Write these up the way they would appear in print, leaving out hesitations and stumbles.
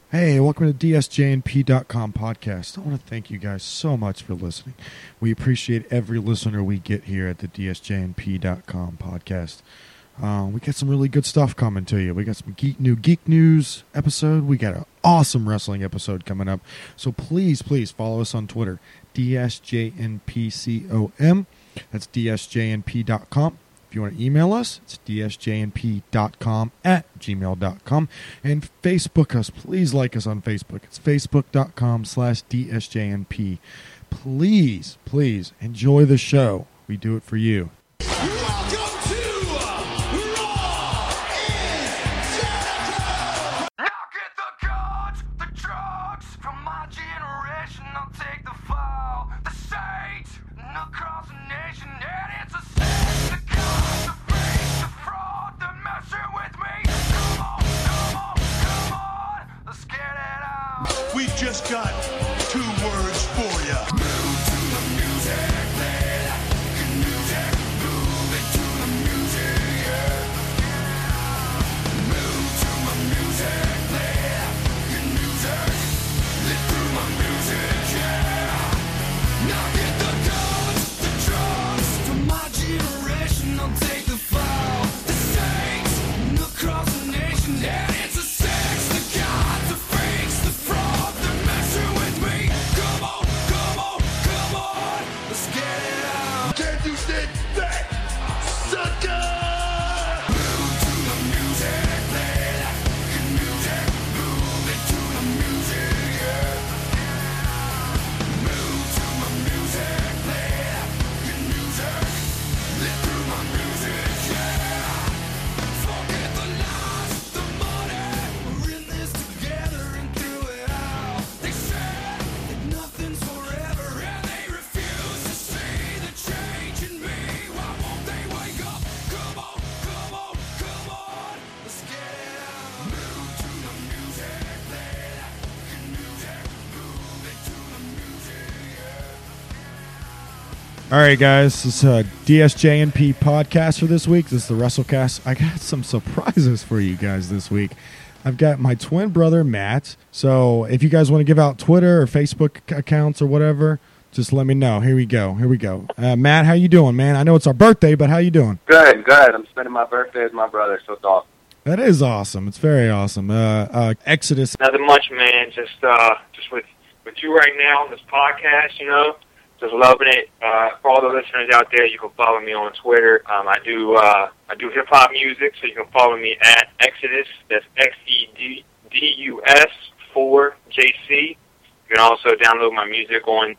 Hey, welcome to DSJNP.com podcast. I want to thank you guys so much for listening. We appreciate every listener we get here at the DSJNP.com podcast. We got some really good stuff coming to you. We got some geek news episode. We got an awesome wrestling episode coming up. So please follow us on Twitter, DSJNPCOM. That's DSJNP.com. If you want to email us, it's dsjnp.com@gmail.com. And Facebook us. Please like us on Facebook. It's facebook.com/DSJNP. Please enjoy the show. We do it for you. We just got 2 words for ya. Move to the music, play that music. Move it to the music, yeah. Move to my music, play that music. Live through my music, yeah. Now get the guns, the drugs. From my generation, I'll take the fall. The saints, across the nation, and it's a sex, the gods, the freaks, the fraud. Can't you sit back, sucker? Move to the music, play that music. Move it to the music, yeah. Move to my music, play that music. Live through my music, yeah. Forget the lies, the money. We're in this together and through it all. They said that nothing's forever, and they refuse to see the change in me. Why won't they wake up? Come on, come on, come on. Let's get it out. Move to the music, play that music. Move it to the music, yeah. All right, guys, this is DSJNP podcast for this week. This is the WrestleCast. I got some surprises for you guys this week. I've got my twin brother, Matt. So if you guys want to give out Twitter or Facebook accounts or whatever, just let me know. Here we go. Matt, how you doing, man? I know it's our birthday, but how you doing? Good. I'm spending my birthday with my brother, so it's awesome. That is awesome. It's very awesome. Exodus. Nothing much, man. Just with you right now on this podcast, just loving it. For all the listeners out there, you can follow me on Twitter. I do hip hop music, so you can follow me at Exodus. That's XEDUS4JC. You can also download my music on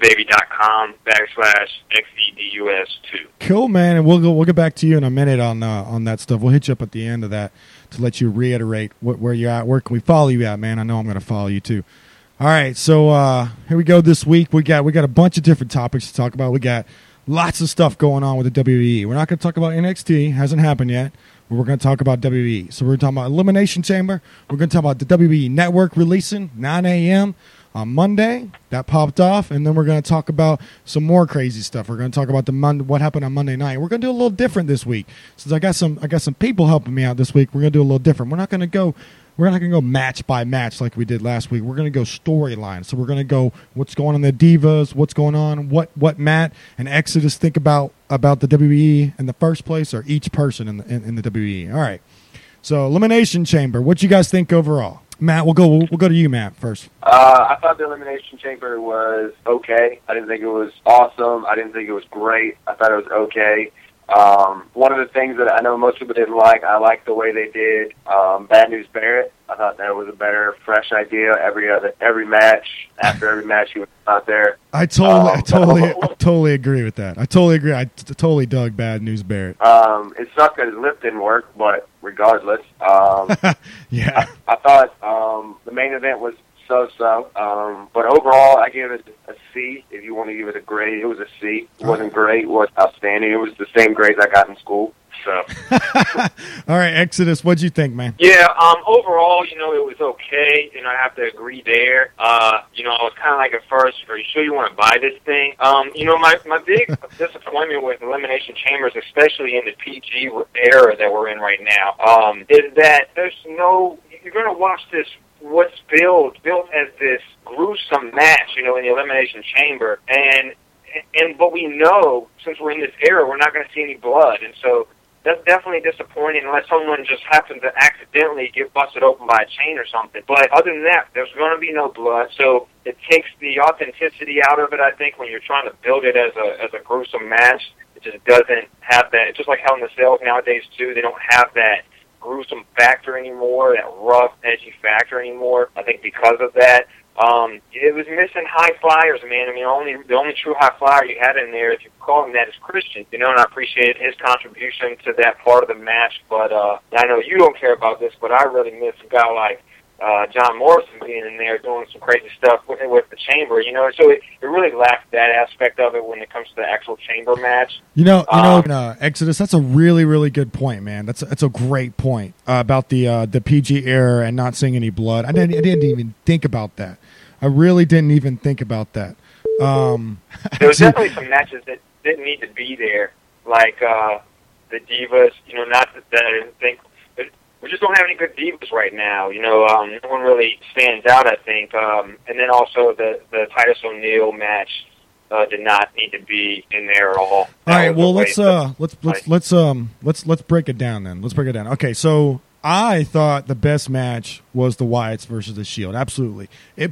cdbaby.com/XEDUS2. Cool, man. And we'll get back to you in a minute on that stuff. We'll hit you up at the end of that to let you reiterate where you're at. Where can we follow you at, man? I know I'm going to follow you too. All right, so here we go. This week we got a bunch of different topics to talk about. We got lots of stuff going on with the WWE. We're not going to talk about NXT. Hasn't happened yet. But we're going to talk about WWE. So we're talking about Elimination Chamber. We're going to talk about the WWE Network releasing 9 a.m. on Monday. That popped off, and then we're going to talk about some more crazy stuff. We're going to talk about what happened on Monday night. We're going to do a little different this week. Since I got some people helping me out this week, we're going to do a little different. We're not going to go match by match like we did last week. We're going to go storyline. So we're going to go what's going on in the Divas, what's going on, what Matt and Exodus think about the WWE in the first place, or each person in the WWE. All right. So Elimination Chamber, what you guys think overall? Matt, we'll go to you, Matt, first. I thought the Elimination Chamber was okay. I didn't think it was awesome. I didn't think it was great. I thought it was okay. One of the things that I know most people didn't like, I liked the way they did Bad News Barrett. I thought that was a better, fresh idea. Every match, after every match, he was out there. I totally agree with that. I totally agree. I totally dug Bad News Barrett. It sucked that his lip didn't work, but regardless, yeah. I thought the main event was so-so. But overall, I give it a C. If you want to give it a grade, it was a C. It wasn't great. It was outstanding. It was the same grades I got in school. So. All right, Exodus, what'd you think, man? Yeah, overall, it was okay. I have to agree there. I was kind of like at first, are you sure you want to buy this thing? My big disappointment with Elimination Chambers, especially in the PG era that we're in right now, is that you're going to watch this what's built as this gruesome match, you know, in the Elimination Chamber, and but we know since we're in this era, we're not going to see any blood, and so that's definitely disappointing unless someone just happens to accidentally get busted open by a chain or something. But other than that, there's going to be no blood, so it takes the authenticity out of it, I think, when you're trying to build it as a gruesome match. It just doesn't have that. It's just like Hell in a Cell nowadays, too. They don't have that gruesome factor anymore, that rough, edgy factor anymore, I think because of that. It was missing high flyers, man. I mean, the only true high flyer you had in there, if you call him that, is Christian. You know, and I appreciate his contribution to that part of the match. But I know you don't care about this, but I really miss a guy like John Morrison being in there doing some crazy stuff with the chamber. You know, so it really lacked that aspect of it when it comes to the actual chamber match. Exodus, that's a really, really good point, man. That's a great point about the PG era and not seeing any blood. I didn't even think about that. I really didn't even think about that. There was definitely some matches that didn't need to be there, like the Divas. You know, not that I didn't think. We just don't have any good divas right now. You know, no one really stands out, I think. And then also the Titus O'Neil match did not need to be in there at all. All right, well let's break it down then. Let's break it down. Okay, so I thought the best match was the Wyatts versus the Shield. Absolutely, it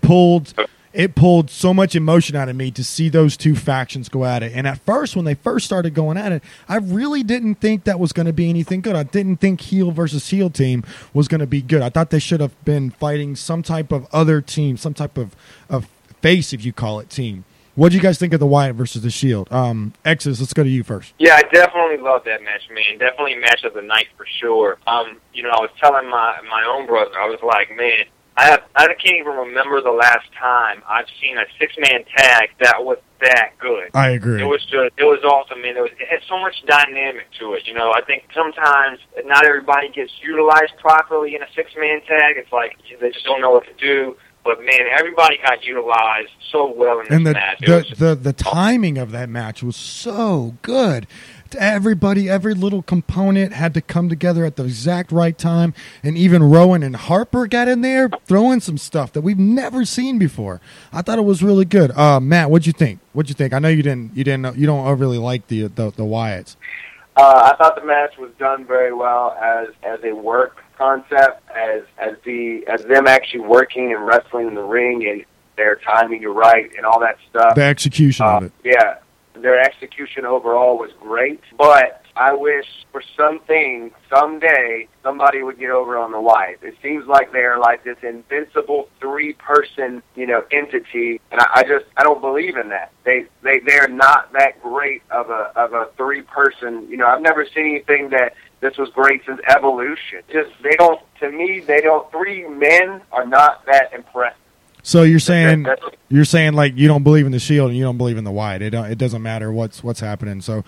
pulled so much emotion out of me to see those two factions go at it. And at first, when they first started going at it, I really didn't think that was going to be anything good. I didn't think heel versus heel team was going to be good. I thought they should have been fighting some type of other team, some type of face, if you call it, team. What do you guys think of the Wyatt versus the Shield? Exodus, let's go to you first. Yeah, I definitely love that match, man. Definitely match of the night for sure. You know, I was telling my own brother, I was like, man, I can't even remember the last time I've seen a 6-man tag that was that good. I agree. It was awesome, man. It had so much dynamic to it. You know, I think sometimes not everybody gets utilized properly in a 6-man tag. It's like they just don't know what to do. But man, everybody got utilized so well in this match. The timing of that match was so good. Everybody, every little component had to come together at the exact right time, and even Rowan and Harper got in there throwing some stuff that we've never seen before. I thought it was really good. Matt, what'd you think? I know you don't really like the Wyatts. I thought the match was done very well as a work concept, as them actually working and wrestling in the ring and their timing to right and all that stuff. The execution of it. Yeah, their execution overall was great, but I wish for something, someday, somebody would get over on the Wyatts. It seems like they're like this invincible 3-person, entity, and I don't believe in that. They're not that great of a 3-person. I've never seen anything that this was great since Evolution. To me, 3 men are not that impressive. So you're saying like you don't believe in the Shield and you don't believe in the Wyatt. It doesn't matter what's happening. So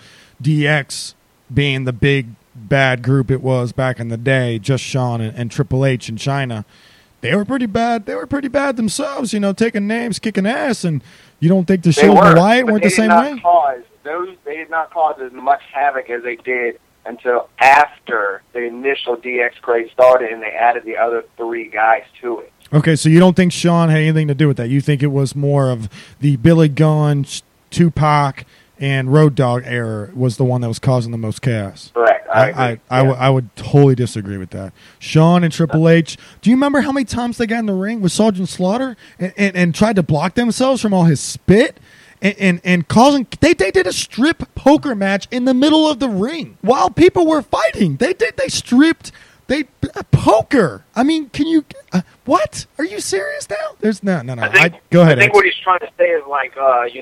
DX being the big bad group it was back in the day, just Shawn and Triple H in China, they were pretty bad. They were pretty bad themselves, taking names, kicking ass, and you don't think the Shield and the Wyatt weren't the same way? They did not cause as much havoc as they did until after the initial DX craze started and they added the other 3 guys to it. Okay, so you don't think Shawn had anything to do with that? You think it was more of the Billy Gunn, Tupac, and Road Dogg era was the one that was causing the most chaos? Correct. I would totally disagree with that. Shawn and Triple H, do you remember how many times they got in the ring with Sergeant Slaughter and tried to block themselves from all his spit? And causing they did a strip poker match in the middle of the ring while people were fighting. They stripped poker. I mean, can you what? Are you serious now? There's no. Go ahead. I think what he's trying to say is like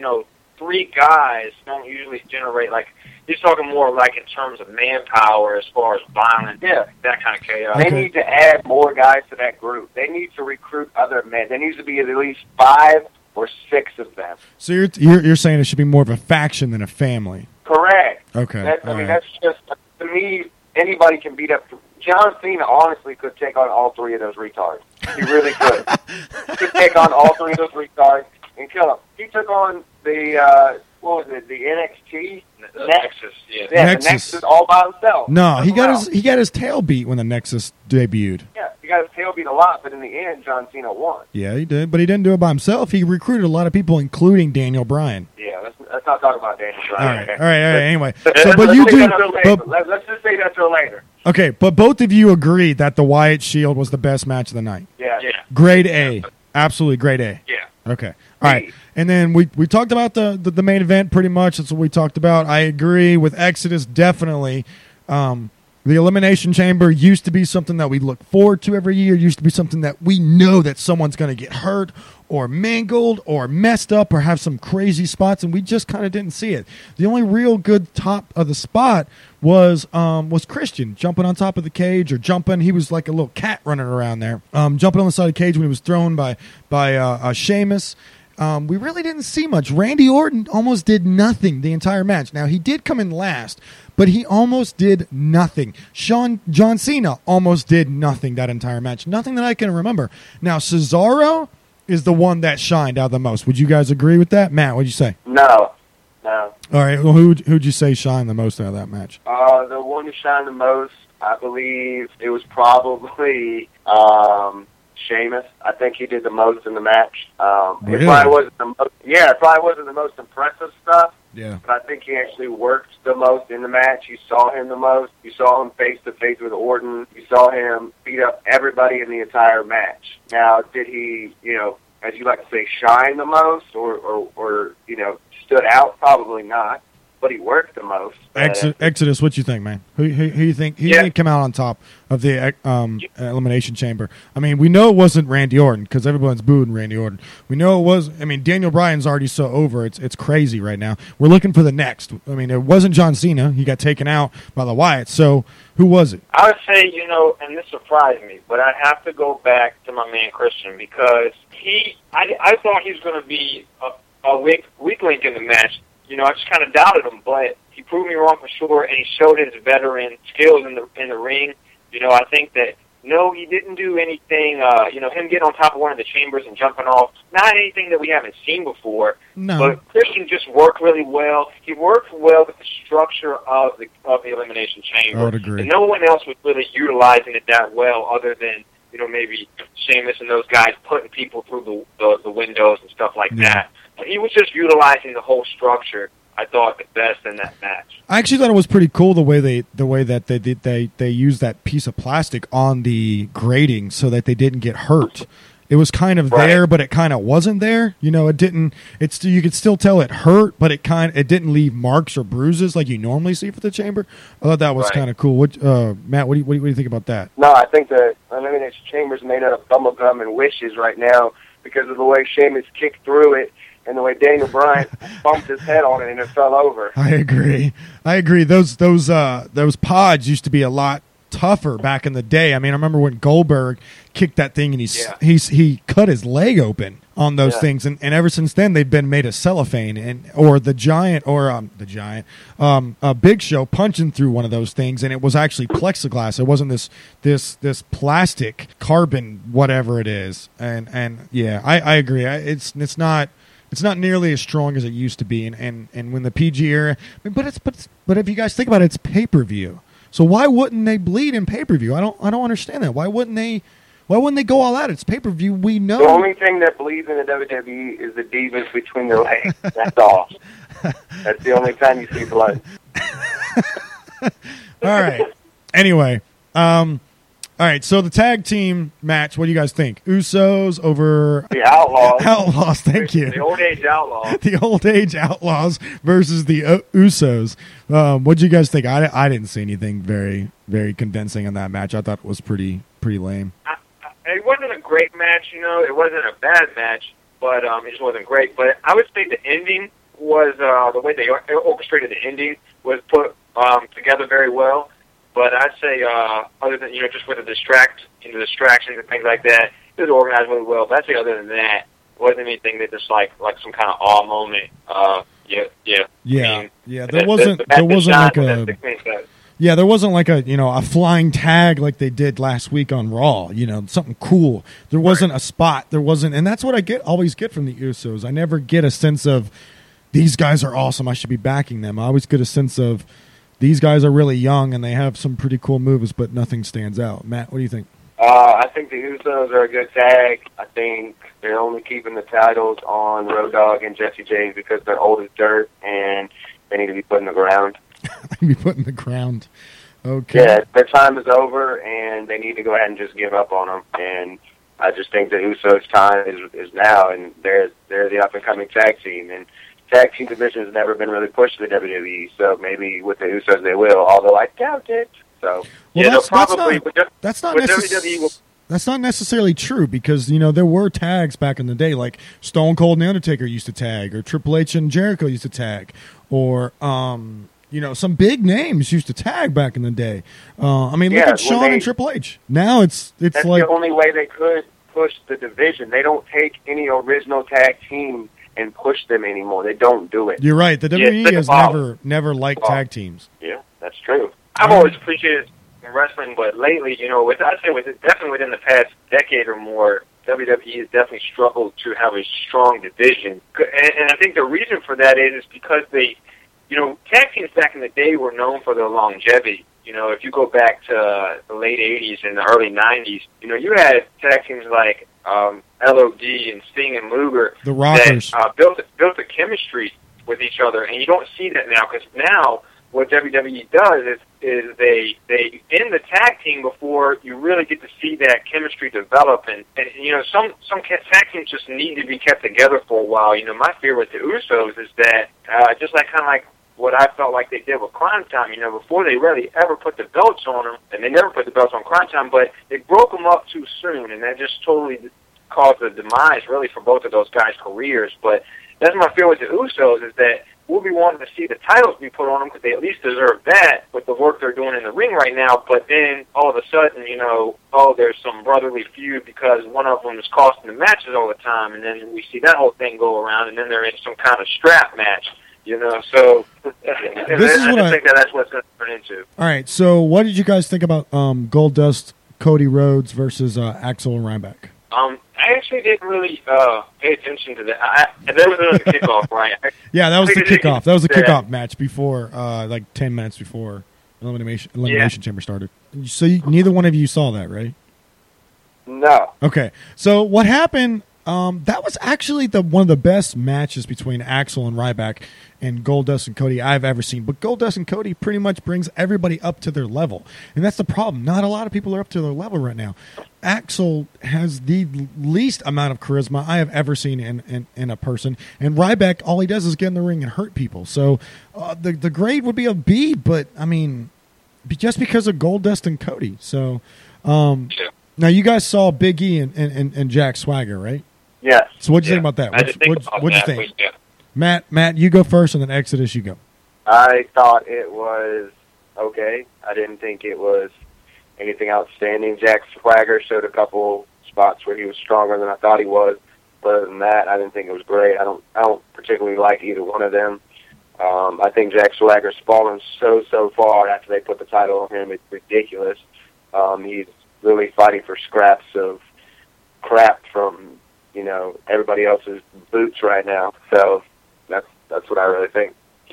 3 guys don't usually generate like he's talking more like in terms of manpower as far as violence. Yeah, that kind of chaos. They need to add more guys to that group. They need to recruit other men. There needs to be at least 5 or 6 of them. So you're saying it should be more of a faction than a family? Correct. Okay. That's just, to me, anybody can beat up. John Cena honestly could take on all 3 of those retards. He really could. He could take on all 3 of those retards and kill them. He took on the, what was it, the NXT? Nexus, yeah. Yeah, Nexus. the Nexus all by himself. No, he got his tail beat when the Nexus debuted. Yeah, he got his tail beat a lot, but in the end, John Cena won. Yeah, he did, but he didn't do it by himself. He recruited a lot of people, including Daniel Bryan. Yeah, let's not talk about Daniel All Bryan. right. Anyway, Let's so but you save do. that till later. But, Let's just say that till later. okay, but both of you agreed that the Wyatt Shield was the best match of the night. Yeah. Yeah. Grade A, absolutely grade A. Yeah. Okay. All right. And then we talked about the main event pretty much. That's what we talked about. I agree with Exodus, definitely. The Elimination Chamber used to be something that we look forward to every year. Used to be something that we know that someone's going to get hurt or mangled or messed up or have some crazy spots, and we just kind of didn't see it. The only real good top of the spot was Christian jumping on top of the cage or jumping. He was like a little cat running around there, jumping on the side of the cage when he was thrown by Sheamus. We really didn't see much. Randy Orton almost did nothing the entire match. Now, he did come in last, but he almost did nothing. John Cena almost did nothing that entire match. Nothing that I can remember. Now, Cesaro is the one that shined out the most. Would you guys agree with that? Matt, what'd you say? No. All right, well, who'd you say shined the most out of that match? The one who shined the most, I believe it was probably Sheamus. I think he did the most in the match. Really? It probably wasn't the most impressive stuff. Yeah. But I think he actually worked the most in the match. You saw him the most. You saw him face to face with Orton. You saw him beat up everybody in the entire match. Now, did he, as you like to say, shine the most or stood out? Probably not. But he worked the most. Exodus, what you think, man? Who you think you think came out on top of the Elimination Chamber? I mean, we know it wasn't Randy Orton because everyone's booing Randy Orton. We know it was. I mean, Daniel Bryan's already so over. It's crazy right now. We're looking for the next. I mean, it wasn't John Cena. He got taken out by the Wyatts. So who was it? I would say, and this surprised me, but I have to go back to my man Christian because I thought he was going to be a weak link in the match. I just kind of doubted him, but he proved me wrong for sure, and he showed his veteran skills in the ring. I think that no, he didn't do anything. Him getting on top of one of the chambers and jumping off, not anything that we haven't seen before. No. But Christian just worked really well. He worked well with the structure of the Elimination Chamber. I would agree. And no one else was really utilizing it that well, other than maybe Sheamus and those guys putting people through the windows and stuff like that. But he was just utilizing the whole structure, I thought, the best in that match. I actually thought it was pretty cool the way that they used that piece of plastic on the grating so that they didn't get hurt. It was kind of there, but it kind of wasn't there. It didn't. You could still tell it hurt, but it didn't leave marks or bruises like you normally see for the chamber. I thought that was kind of cool. Matt, what do you think about that? No, I think the Elimination Chamber's made out of bubblegum and wishes right now because of the way Sheamus kicked through it and the way Daniel Bryan bumped his head on it and it fell over. I agree. Those pods used to be a lot tougher back in the day. I mean, I remember when Goldberg kicked that thing and he cut his leg open on those things, and ever since then they've been made of cellophane or the Big Show punching through one of those things, and it was actually plexiglass. It wasn't this plastic carbon whatever it is. And yeah, I agree. It's not nearly as strong as it used to be, and when the PG era. But if you guys think about it, it's pay-per-view. So why wouldn't they bleed in pay-per-view? I don't understand that. Why wouldn't they go all out? It's pay-per-view. We know. The only thing that bleeds in the WWE is the divas between their legs. That's all. That's the only time you see blood. All right. Anyway, all right, so the tag team match, what do you guys think? Usos over... The Outlaws. Outlaws, thank you. The Old Age Outlaws. The Old Age Outlaws versus the Usos. What do you guys think? I didn't see anything very, very convincing in that match. I thought it was pretty lame. It wasn't a great match, It wasn't a bad match, but it just wasn't great. But I would say the ending was... the way they orchestrated the ending was put together very well. But I'd say, other than, just with the distractions and things like that, it was organized really well. But I'd say other than that, it wasn't anything that just like some kind of awe moment. There wasn't like a flying tag like they did last week on Raw. Something cool. There wasn't a spot. There wasn't, and that's what I always get from the Usos. I never get a sense of these guys are awesome. I should be backing them. I always get a sense of these guys are really young and they have some pretty cool moves, but nothing stands out. Matt, what do you think? I think the Usos are a good tag. I think they're only keeping the titles on Road Dogg and Jesse James because they're old as dirt and they need to be put in the ground. Be put in the ground. Okay. Yeah, their time is over, and they need to go ahead and just give up on them. And I just think the Usos' time is now, and they're the up-and-coming tag team. And tag team division has never been really pushed to the WWE, so maybe with the Usos they will, although I doubt it. So, Well, they'll that's not with necessarily. WWE will- That's not necessarily true because, you know, there were tags back in the day, like Stone Cold and The Undertaker used to tag, or Triple H and Jericho used to tag, or, you know, some big names used to tag back in the day. I mean, look Yeah, at Shawn and Triple H. Now it's That's like, the only way they could push the division. They don't take any original tag team and push them anymore. They don't do it. you're right. The WWE think has about never liked tag teams. Yeah, that's true. I've always appreciated wrestling, but lately, you know, definitely within the past decade or more, WWE has definitely struggled to have a strong division. And I think the reason for that is because they, you know, tag teams back in the day were known for their longevity. You know, if you go back to the late 80s and the early 90s, you know, you had tag teams like LOD and Sting and Luger The Rockers. that built a chemistry with each other, and you don't see that now because now what WWE does is they end the tag team before you really get to see that chemistry develop, and you know some tag teams just need to be kept together for a while. You know, my fear with the Usos is that just like kind of like what I felt like they did with Crime Time. You know, before they really ever put the belts on them, and they never put the belts on Crime Time, but they broke them up too soon, and that just totally caused the demise really for both of those guys' careers. But that's my fear with the Usos is that we'll be wanting to see the titles be put on them because they at least deserve that with the work they're doing in the ring right now. But then all of a sudden, you know, there's some brotherly feud because one of them is costing the matches all the time, and then we see that whole thing go around, and then they're in some kind of strap match, you know. So I think that's what it's going to turn into. All right, so what did you guys think about Goldust, Cody Rhodes versus Axel and Ryback? I actually didn't really pay attention to that. There was another kickoff, right? Yeah, that was the think kickoff. That was the that- kickoff match before, like 10 minutes before Elimination Chamber started. So neither one of you saw that, right? No. Okay. So what happened? That was actually one of the best matches between Axel and Ryback and Goldust and Cody I've ever seen. But Goldust and Cody pretty much brings everybody up to their level, and that's the problem. Not a lot of people are up to their level right now. Axel has the least amount of charisma I have ever seen in a person, and Ryback, all he does is get in the ring and hurt people. So the grade would be a B, but I mean, just because of Goldust and Cody. So now you guys saw Big E and Jack Swagger, right? Yes. So what'd you think about that? What'd you think? Matt, you go first, and then Exodus, you go. I thought it was okay. I didn't think it was anything outstanding. Jack Swagger showed a couple spots where he was stronger than I thought he was. But other than that, I didn't think it was great. I don't particularly like either one of them. I think Jack Swagger's fallen so far after they put the title on him. It's ridiculous. He's really fighting for scraps of crap from, you know, everybody else's boots right now. So that's what I really think.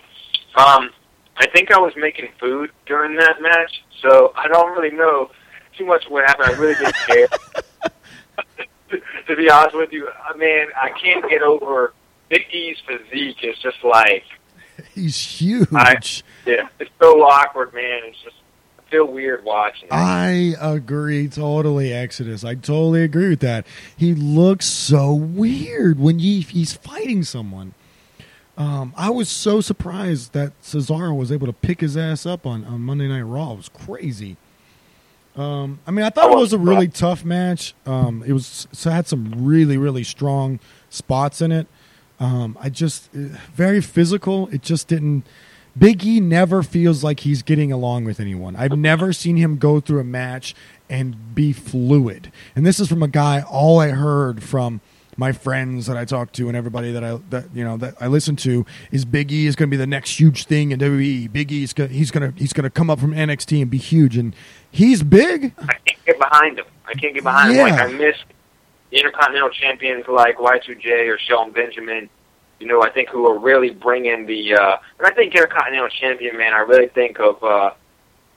I think I was making food during that match, so I don't really know too much what happened. I really didn't care. To be honest with you, man, I can't get over Big E's physique. It's just like He's huge. yeah, it's so awkward, man. It's just I feel weird watching it. I agree totally, Exodus. I totally agree with that. He looks so weird when he's fighting someone. I was so surprised that Cesaro was able to pick his ass up on Monday Night Raw. It was crazy. I mean, I thought it was a really tough match. It had some really, really strong spots in it. Very physical. It just didn't. Big E never feels like he's getting along with anyone. I've never seen him go through a match and be fluid. And this is from a guy. All I heard from my friends that I talk to and everybody that I listen to is Big E is going to be the next huge thing in WWE. Big E is he's going to come up from NXT and be huge, and he's big. I can't get behind him. Yeah. Like I miss Intercontinental champions like Y2J or Shelton Benjamin. You know, I think who are really bringing the. When I think Intercontinental champion, man, I really think of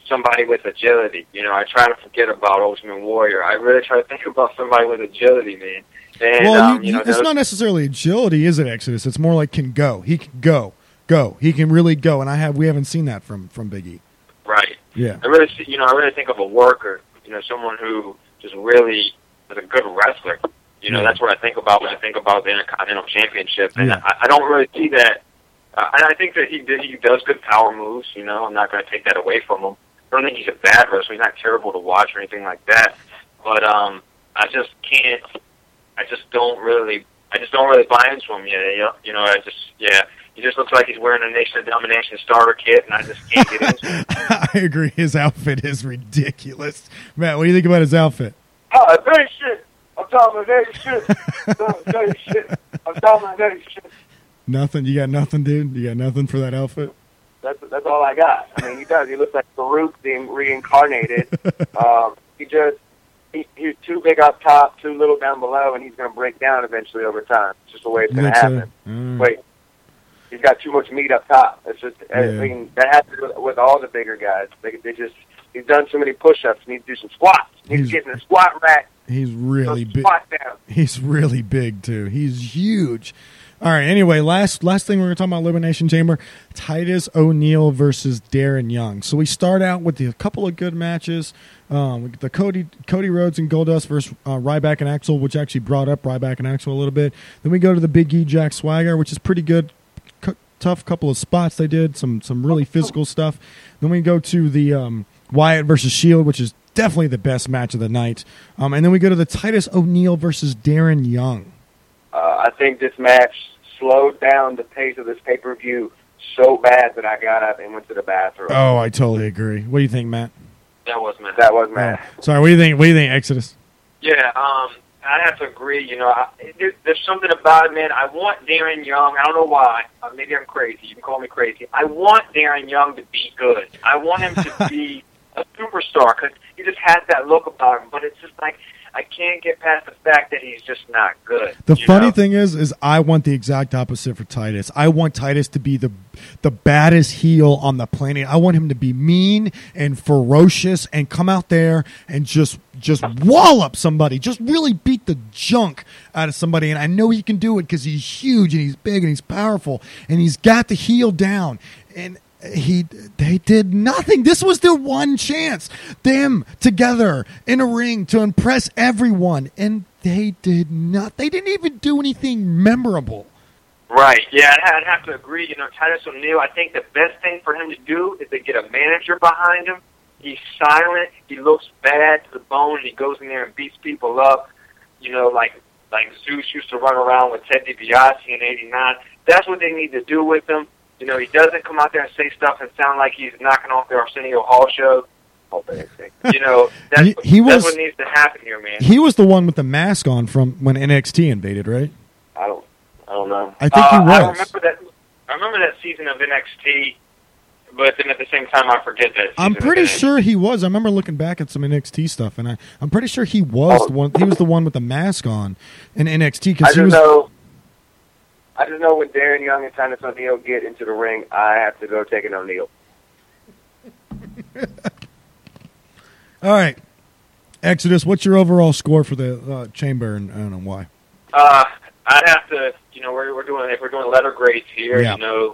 somebody with agility. You know, I try to forget about Ultimate Warrior. I really try to think about somebody with agility, man. And, Well, you know, it's not necessarily agility, is it, Exodus? It's more like can go. He can go. He can really go, and we haven't seen that from Big E. right. Yeah. I really think of a worker, you know, someone who just really is a good wrestler. You know, Yeah. that's what I think about when I think about the Intercontinental Championship. And Yeah. I don't really see that. And I think that he does good power moves, you know. I'm not going to take that away from him. I don't think he's a bad wrestler. He's not terrible to watch or anything like that. But I just can't. I just don't really buy into him yet. You know, he just looks like he's wearing a Nation of Domination starter kit, and I just can't get into it. I agree. His outfit is ridiculous. Matt, what do you think about his outfit? Oh, very shit. I'm talking about very shit. Very shit. I'm talking about very shit. Nothing? You got nothing, dude? You got nothing for that outfit? That's all I got. I mean, he does. He looks like Farouk being reincarnated. He's too big up top, too little down below, and he's going to break down eventually over time. It's just the way it's going to happen. Wait, he's got too much meat up top. It's just, I mean, that happens with all the bigger guys. He's done too many push-ups. He needs to do some squats. He needs to get in the squat rack. He's really big. Squat down. He's really big, too. He's huge. All right, anyway, last thing we're going to talk about Elimination Chamber, Titus O'Neil versus Darren Young. So we start out with a couple of good matches. The Cody Rhodes and Goldust versus Ryback and Axel, which actually brought up Ryback and Axel a little bit. Then we go to the Big E Jack Swagger, which is pretty good. Tough couple of spots they did, some really physical stuff. Then we go to the Wyatt versus Shield, which is definitely the best match of the night. And then we go to the Titus O'Neil versus Darren Young. I think this match slowed down the pace of this pay-per-view so bad that I got up and went to the bathroom. Oh, I totally agree. What do you think, Matt? That was mad. That was mad. Oh, sorry, what do you think? What do you think, Exodus? Yeah, I have to agree. You know, there's something about it, man. I want Darren Young. I don't know why. Maybe I'm crazy. You can call me crazy. I want Darren Young to be good. I want him to be a superstar because he just has that look about him. But it's just like I can't get past the fact that he's just not good. The funny thing is I want the exact opposite for Titus. I want Titus to be the baddest heel on the planet. I want him to be mean and ferocious and come out there and just wallop somebody, just really beat the junk out of somebody. And I know he can do it because he's huge and he's big and he's powerful and he's got the heel down. And they did nothing. This was their one chance, them together in a ring to impress everyone, and they did not. They didn't even do anything memorable. Right. Yeah, I'd have to agree. You know, Titus O'Neil, I think the best thing for him to do is to get a manager behind him. He's silent. He looks bad to the bone, and he goes in there and beats people up. You know, like Zeus used to run around with Ted DiBiase in '89. That's what they need to do with him. You know, he doesn't come out there and say stuff and sound like he's knocking off the Arsenio Hall show. You know, that's what needs to happen here, man. He was the one with the mask on from when NXT invaded, right? I don't know. I think he was. I remember that season of NXT, but then at the same time, I forget that. I'm pretty sure he was. I remember looking back at some NXT stuff, and I'm pretty sure he was the one. He was the one with the mask on in NXT. I just know when Darren Young and Titus O'Neil get into the ring, I have to go take an O'Neil. All right, Exodus. What's your overall score for the Chamber, and I don't know why? I'd have to. You know, we're doing letter grades here. Yeah. You know,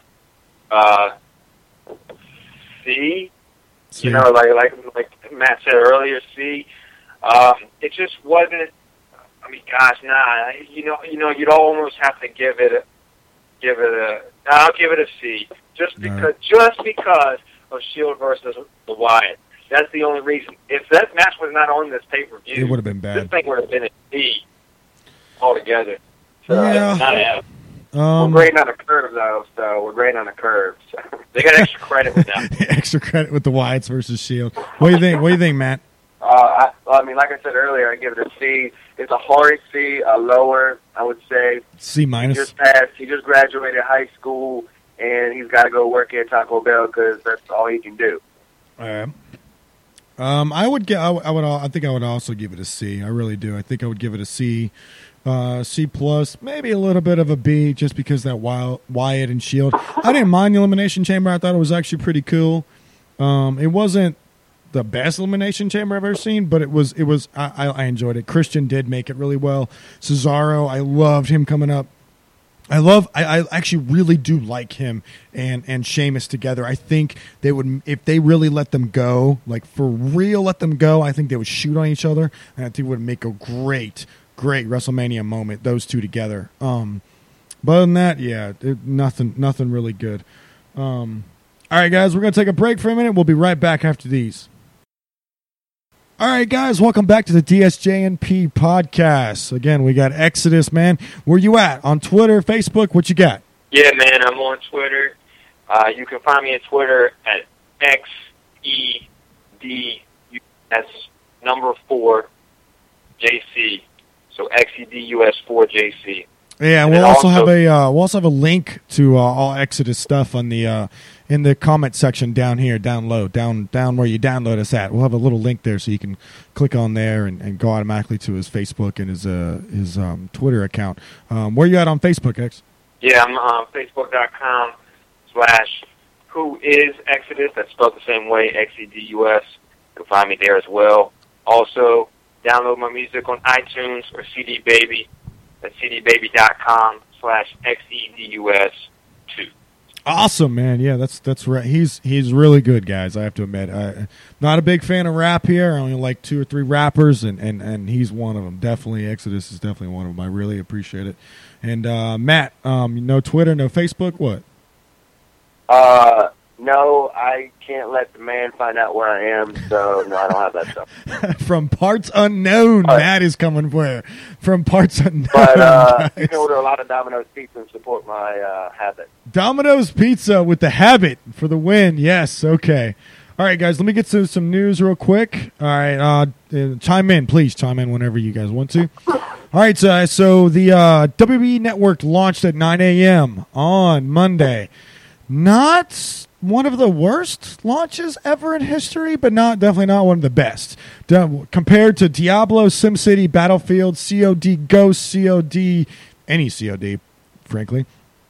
C. You know, like Matt said earlier, C. It just wasn't. I mean, gosh, nah. You know, you'd almost have to give it a. I'll give it a C, just because of Shield versus the Wyatt. That's the only reason. If that match was not on this pay-per-view, it would have been bad. This thing would have been a C altogether. So, yeah. Not a F. We're grading on a curve, though, so we're grading on a curve. So. They got extra credit with that. Extra credit with the Wyatts versus Shield. What do you think? What do you think, Matt? I mean, like I said earlier, I give it a C. It's a hard C, a lower, I would say. C minus. He just graduated high school, and he's got to go work at Taco Bell because that's all he can do. All right. I think I would also give it a C. I really do. I think I would give it a C, C plus, maybe a little bit of a B, just because that Wyatt and Shield. I didn't mind the Elimination Chamber. I thought it was actually pretty cool. It wasn't the best Elimination Chamber I've ever seen, but I enjoyed it. Christian did make it really well. Cesaro, I loved him coming up. I actually really do like him and Sheamus together. I think they would, if they really let them go, like for real let them go, I think they would shoot on each other, and I think it would make a great WrestleMania moment, those two together. But other than that, yeah, nothing really good. All right, guys, we're going to take a break for a minute. We'll be right back after these. All right, guys, welcome back to the DSJNP podcast. Again, we got Exodus, man. Where you at? On Twitter, Facebook, what you got? Yeah, man, I'm on Twitter. You can find me on Twitter at XEDUS4JC. So XEDUS4JC. Yeah, and we'll also have a link to all Exodus stuff on the in the comment section down here, down low, down where you download us at. We'll have a little link there so you can click on there and go automatically to his Facebook and his Twitter account. Where you at on Facebook, X? Yeah, I'm on Facebook.com/whoisexodus. That's spelled the same way, XEDUS. You can find me there as well. Also, download my music on iTunes or CD Baby. That's cdbaby.com/XEDUS2. Awesome, man. Yeah, that's right. He's really good, guys. I have to admit. Not a big fan of rap here. I only like 2 or 3 rappers, and he's one of them. Definitely, Exodus is definitely one of them. I really appreciate it. And Matt, no Twitter, no Facebook, what? No, I can't let the man find out where I am, so no, I don't have that stuff. From Parts Unknown, Matt is coming for from Parts Unknown. But you can order a lot of Domino's Pizza and support my habit. Domino's Pizza with the habit for the win. Yes, okay. All right, guys, let me get to some news real quick. All right, chime in, please. Chime in whenever you guys want to. All right, so the WWE Network launched at 9 a.m. on Monday. Not one of the worst launches ever in history, but definitely not one of the best. Compared to Diablo, SimCity, Battlefield, COD Ghost, COD, any COD, frankly.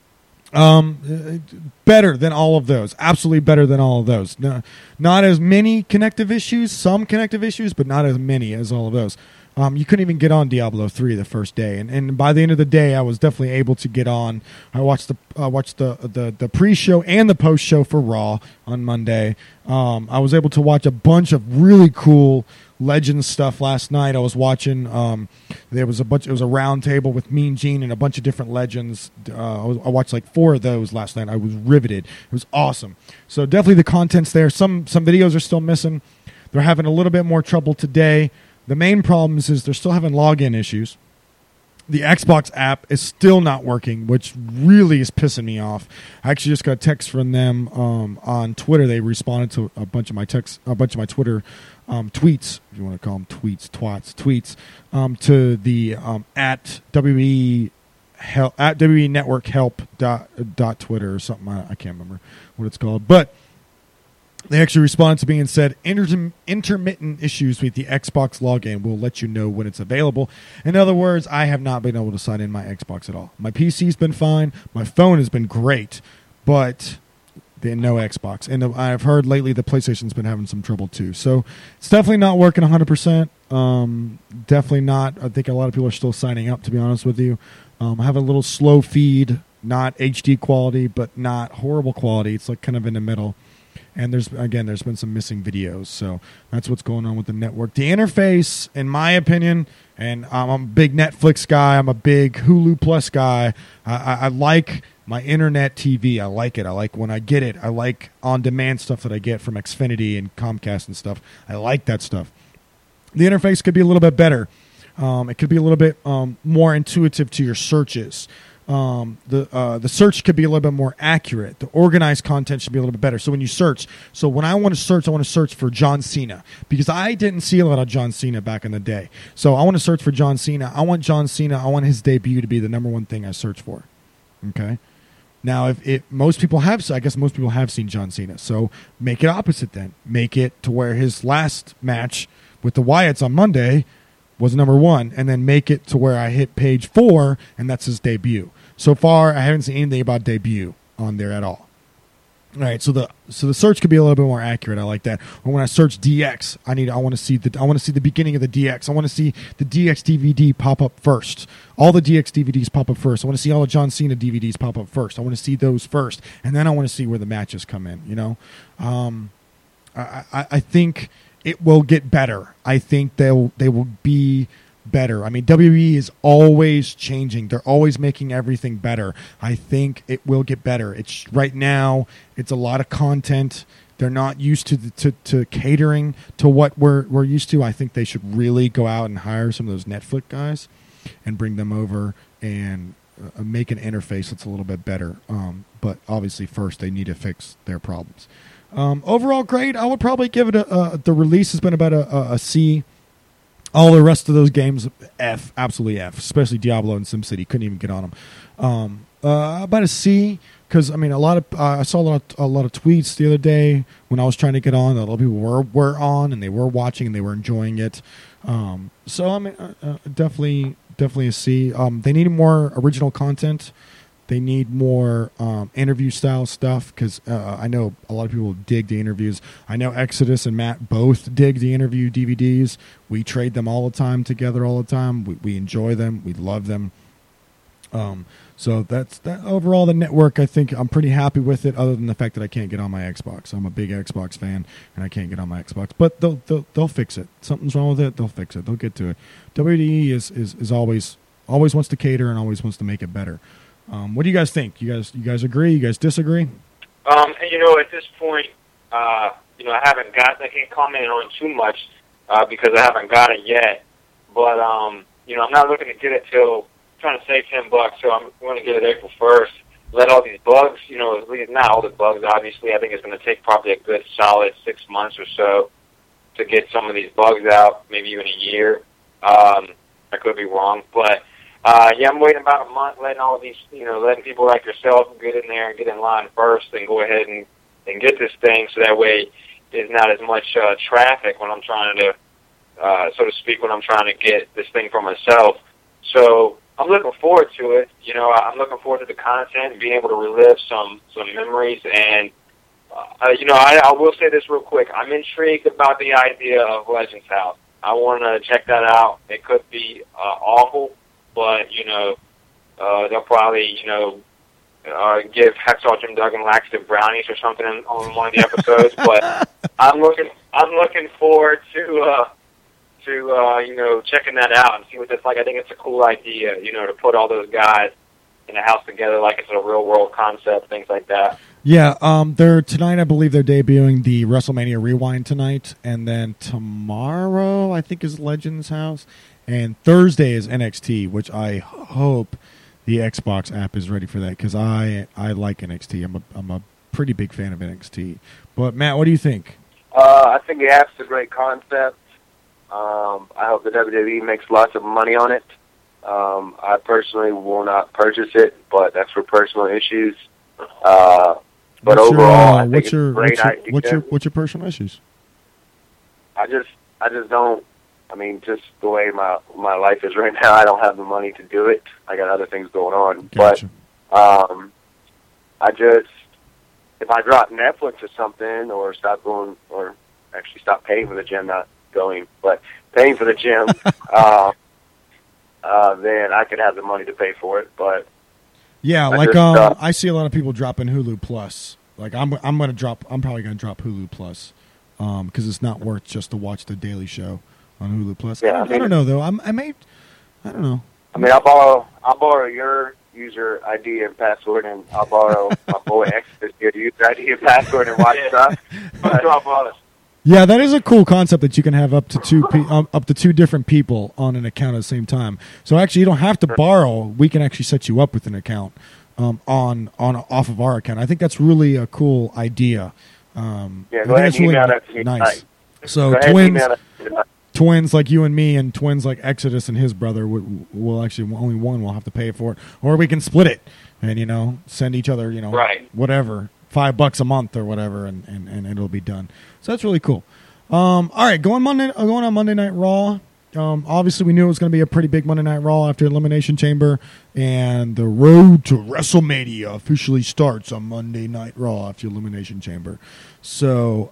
Better than all of those. Absolutely better than all of those. No, not as many connective issues, some connective issues, but not as many as all of those. You couldn't even get on Diablo 3 the first day, and by the end of the day, I was definitely able to get on. I watched the pre-show and the post-show for Raw on Monday. I was able to watch a bunch of really cool Legends stuff last night. I was watching. There was a bunch. It was a round table with Mean Gene and a bunch of different Legends. I watched like 4 of those last night. I was riveted. It was awesome. So definitely the content's there. Some videos are still missing. They're having a little bit more trouble today. The main problem is they're still having login issues. The Xbox app is still not working, which really is pissing me off. I actually just got a text from them on Twitter. They responded to a bunch of my Twitter tweets, if you want to call them tweets, to the at WWE Network Help dot Twitter or something. I can't remember what it's called, but they actually responded to me and said, intermittent issues with the Xbox login. We'll let you know when it's available. In other words, I have not been able to sign in my Xbox at all. My PC's been fine. My phone has been great, but no Xbox. And I've heard lately the PlayStation's been having some trouble too. So it's definitely not working 100%. Definitely not. I think a lot of people are still signing up, to be honest with you. I have a little slow feed, not HD quality, but not horrible quality. It's like kind of in the middle. And there's been some missing videos. So that's what's going on with the network. The interface, in my opinion, and I'm a big Netflix guy. I'm a big Hulu Plus guy. I like my internet TV. I like it. I like when I get it. I like on-demand stuff that I get from Xfinity and Comcast and stuff. I like that stuff. The interface could be a little bit better. It could be a little bit more intuitive to your searches. The search could be a little bit more accurate. The organized content should be a little bit better. So when you search, when I want to search for John Cena, because I didn't see a lot of John Cena back in the day. So I want to search for John Cena. I want John Cena. I want his debut to be the number one thing I search for. Okay. Now, if most people have, I guess most people have seen John Cena. So make it opposite then. Make it to where his last match with the Wyatts on Monday was number 1, and then make it to where I hit page 4, and that's his debut. So far, I haven't seen anything about debut on there at all. All right, so the search could be a little bit more accurate. I like that. Or when I search DX, I want to see the beginning of the DX. I want to see the DX DVD pop up first. All the DX DVDs pop up first. I want to see all the John Cena DVDs pop up first. I want to see those first, and then I want to see where the matches come in. You know, I think it will get better. I think they will be better. I mean, WWE is always changing. They're always making everything better. I think it will get better. It's right now, it's a lot of content. They're not used to catering to what we're used to. I think they should really go out and hire some of those Netflix guys and bring them over and make an interface that's a little bit better. But obviously first they need to fix their problems. Overall grade, I would probably give it the release has been about a C. All the rest of those games, F, absolutely F, especially Diablo and SimCity. Couldn't even get on them. About a C, because I mean, I saw a lot of tweets the other day when I was trying to get on. A lot of people were on and they were watching and they were enjoying it. So I mean, definitely a C. They need more original content. They need more interview style stuff because I know a lot of people dig the interviews. I know Exodus and Matt both dig the interview DVDs. We trade them all the time together all the time. We enjoy them. We love them. So that's that. Overall, the network, I think I'm pretty happy with it other than the fact that I can't get on my Xbox. I'm a big Xbox fan and I can't get on my Xbox. But they'll fix it. Something's wrong with it. They'll fix it. They'll get to it. WWE is always wants to cater and always wants to make it better. What do you guys think? You guys agree? You guys disagree? And at this point, I can't comment on too much because I haven't got it yet. But I'm not looking to get it till trying to save $10, so I'm going to get it April 1st. Let all these bugs, at least not all the bugs. Obviously, I think it's going to take probably a good solid 6 months or so to get some of these bugs out. Maybe even a year. I could be wrong, but. I'm waiting about a month, letting all of these, letting people like yourself get in there and get in line first and go ahead and get this thing so that way there's not as much traffic when I'm trying to, so to speak, when I'm trying to get this thing for myself. So I'm looking forward to it. I'm looking forward to the content and being able to relive some memories. And, I will say this real quick. I'm intrigued about the idea of Legends House. I want to check that out. It could be awful. But, they'll probably, give Hacksaw Jim Duggan laxative brownies or something on one of the episodes. But I'm looking forward to checking that out and see what that's like. I think it's a cool idea, to put all those guys in a house together like it's a real world concept, things like that. Yeah, tonight I believe they're debuting the WrestleMania Rewind tonight, and then tomorrow I think is Legends House. And Thursday is NXT, which I hope the Xbox app is ready for that because I like NXT. I'm a pretty big fan of NXT. But Matt, what do you think? I think the app's a great concept. I hope the WWE makes lots of money on it. I personally will not purchase it, but that's for personal issues. But overall, I think it's a great idea. What's your personal issues? I just don't. I mean, just the way my life is right now, I don't have the money to do it. I got other things going on. Gotcha. But if I drop Netflix or something, or stop going, or actually stop paying for the gym, not going, but paying for the gym, then I could have the money to pay for it. But yeah, I see a lot of people dropping Hulu Plus. Like I'm probably gonna drop Hulu Plus because it's not worth just to watch the Daily Show on Hulu Plus. Yeah, I don't know though. I don't know. I mean, I'll borrow your user ID and password, and I'll borrow my boy X's user ID and password and watch stuff. Yeah, that is a cool concept that you can have up to two different people on an account at the same time. So actually, you don't have to borrow. We can actually set you up with an account off of our account. I think that's really a cool idea. Go ahead and email that to me tonight. So twins like you and me, and twins like Exodus and his brother will actually only one will have to pay for it, or we can split it and send each other right. whatever $5 a month or whatever, and it'll be done. So that's really cool. All right, going on Monday Night Raw. Obviously, we knew it was going to be a pretty big Monday Night Raw after Elimination Chamber, and the road to WrestleMania officially starts on Monday Night Raw after Elimination Chamber. So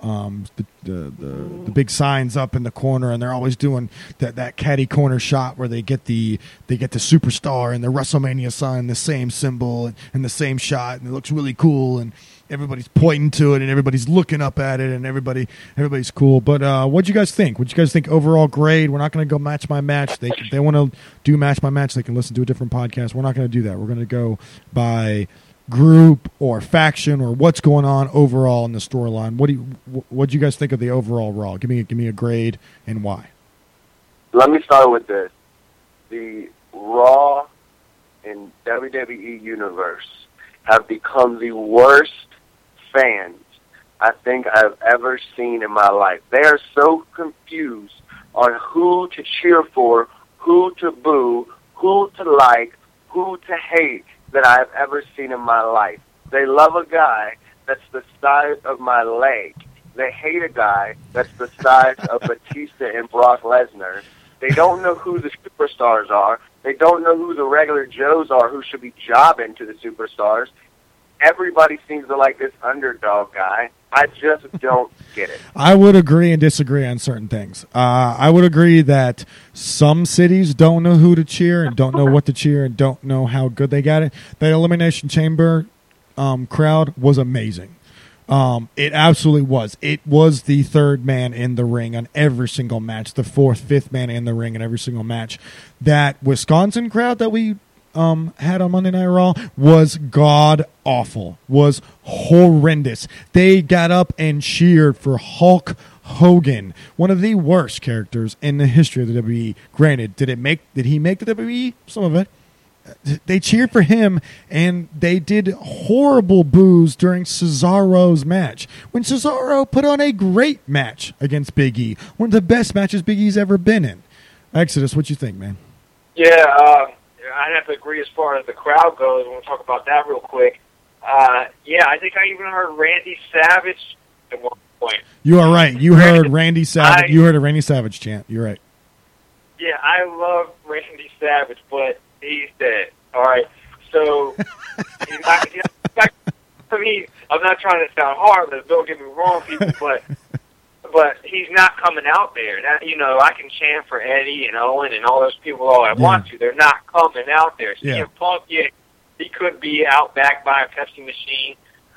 the big signs up in the corner, and they're always doing that catty corner shot where they get the superstar and the WrestleMania sign, the same symbol and the same shot, and it looks really cool, and everybody's pointing to it, and everybody's looking up at it, and everybody's could But what'd you guys think? What'd you guys think overall grade? We're not going to go match by match. They want to do match by match. They can listen to a different podcast. We're not going to do that. We're going to go by group or faction or what's going on overall in the storyline. What'd you guys think of the overall Raw? Give me a grade and why. Let me start with this. The Raw and WWE Universe have become the worst fans I think I've ever seen in my life. They are so confused on who to cheer for, who to boo, who to like, who to hate that I've ever seen in my life. They love a guy that's the size of my leg. They hate a guy that's the size of Batista and Brock Lesnar. They don't know who the superstars are. They don't know who the regular Joes are who should be jobbing to the superstars. Everybody seems to like this underdog guy. I just don't get it. I would agree and disagree on certain things. I would agree that some cities don't know who to cheer and don't know what to cheer and don't know how good they got it. The Elimination Chamber crowd was amazing. It absolutely was. It was the third man in the ring on every single match, the fourth, fifth man in the ring in every single match. That Wisconsin crowd that we had on Monday Night Raw was god-awful, was horrendous. They got up and cheered for Hulk Hogan, one of the worst characters in the history of the WWE. Granted, did he make the WWE? Some of it. They cheered for him, and they did horrible boos during Cesaro's match, when Cesaro put on a great match against Big E, one of the best matches Big E's ever been in. Exodus, what you think, man? Yeah, I'd have to agree as far as the crowd goes. We'll talk about that real quick. Yeah, I think I even heard Randy Savage at one point. You are right. You heard Randy Savage. You heard a Randy Savage chant. You're right. Yeah, I love Randy Savage, but he's dead. All right, so I mean, I'm not trying to sound heartless. Don't get me wrong, people, but he's not coming out there. Now, I can chant for Eddie and Owen and all those people all I want to. They're not coming out there. CM Punk, he could be out back by a Pepsi machine.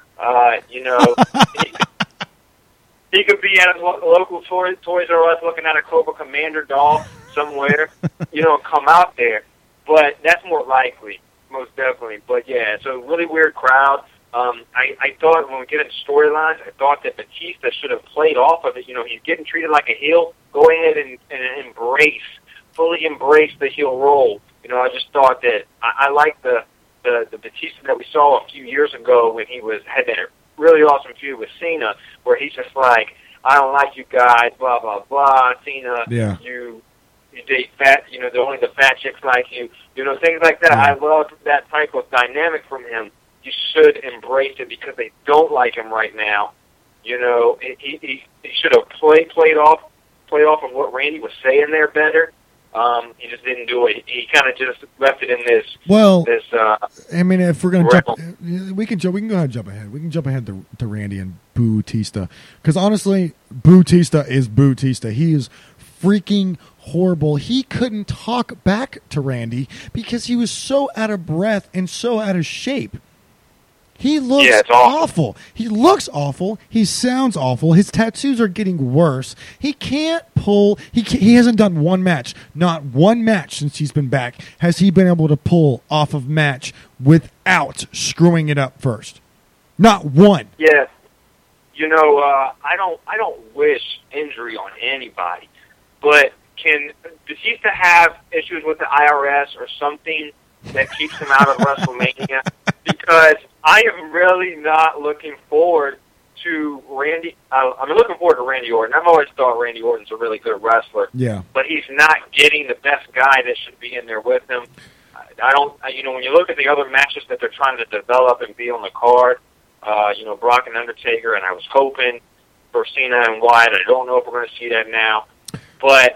He could be at a local Toys R Us looking at a Cobra Commander doll somewhere. Come out there. But that's more likely, most definitely. But, yeah, so really weird crowd. I thought when we get into storylines, I thought that Batista should have played off of it. He's getting treated like a heel. Go ahead and fully embrace the heel role. I just thought that I liked the Batista that we saw a few years ago when he had that really awesome feud with Cena, where he's just like, I don't like you guys, blah, blah, blah. Cena, you date fat, only the fat chicks like you. Things like that. I love that type of dynamic from him. You should embrace it because they don't like him right now. He should have played off of what Randy was saying there better. He just didn't do it. He kind of just left it in this. Well, I mean, if we're gonna jump, we can go ahead and jump ahead. We can jump ahead to Randy and Bautista, because honestly, Bautista is Bautista. He is freaking horrible. He couldn't talk back to Randy because he was so out of breath and so out of shape. He looks awful. He looks awful. He sounds awful. His tattoos are getting worse. He can't pull. He hasn't done one match. Not one match since he's been back has he been able to pull off of match without screwing it up first. Not one. Yeah. I don't wish injury on anybody, but can Batista have issues with the IRS or something that keeps him out of WrestleMania? Because I am really not looking forward to Randy. I'm looking forward to Randy Orton. I've always thought Randy Orton's a really good wrestler. Yeah. But he's not getting the best guy that should be in there with him. When you look at the other matches that they're trying to develop and be on the card, Brock and Undertaker, and I was hoping for Cena and Wyatt. I don't know if we're going to see that now. But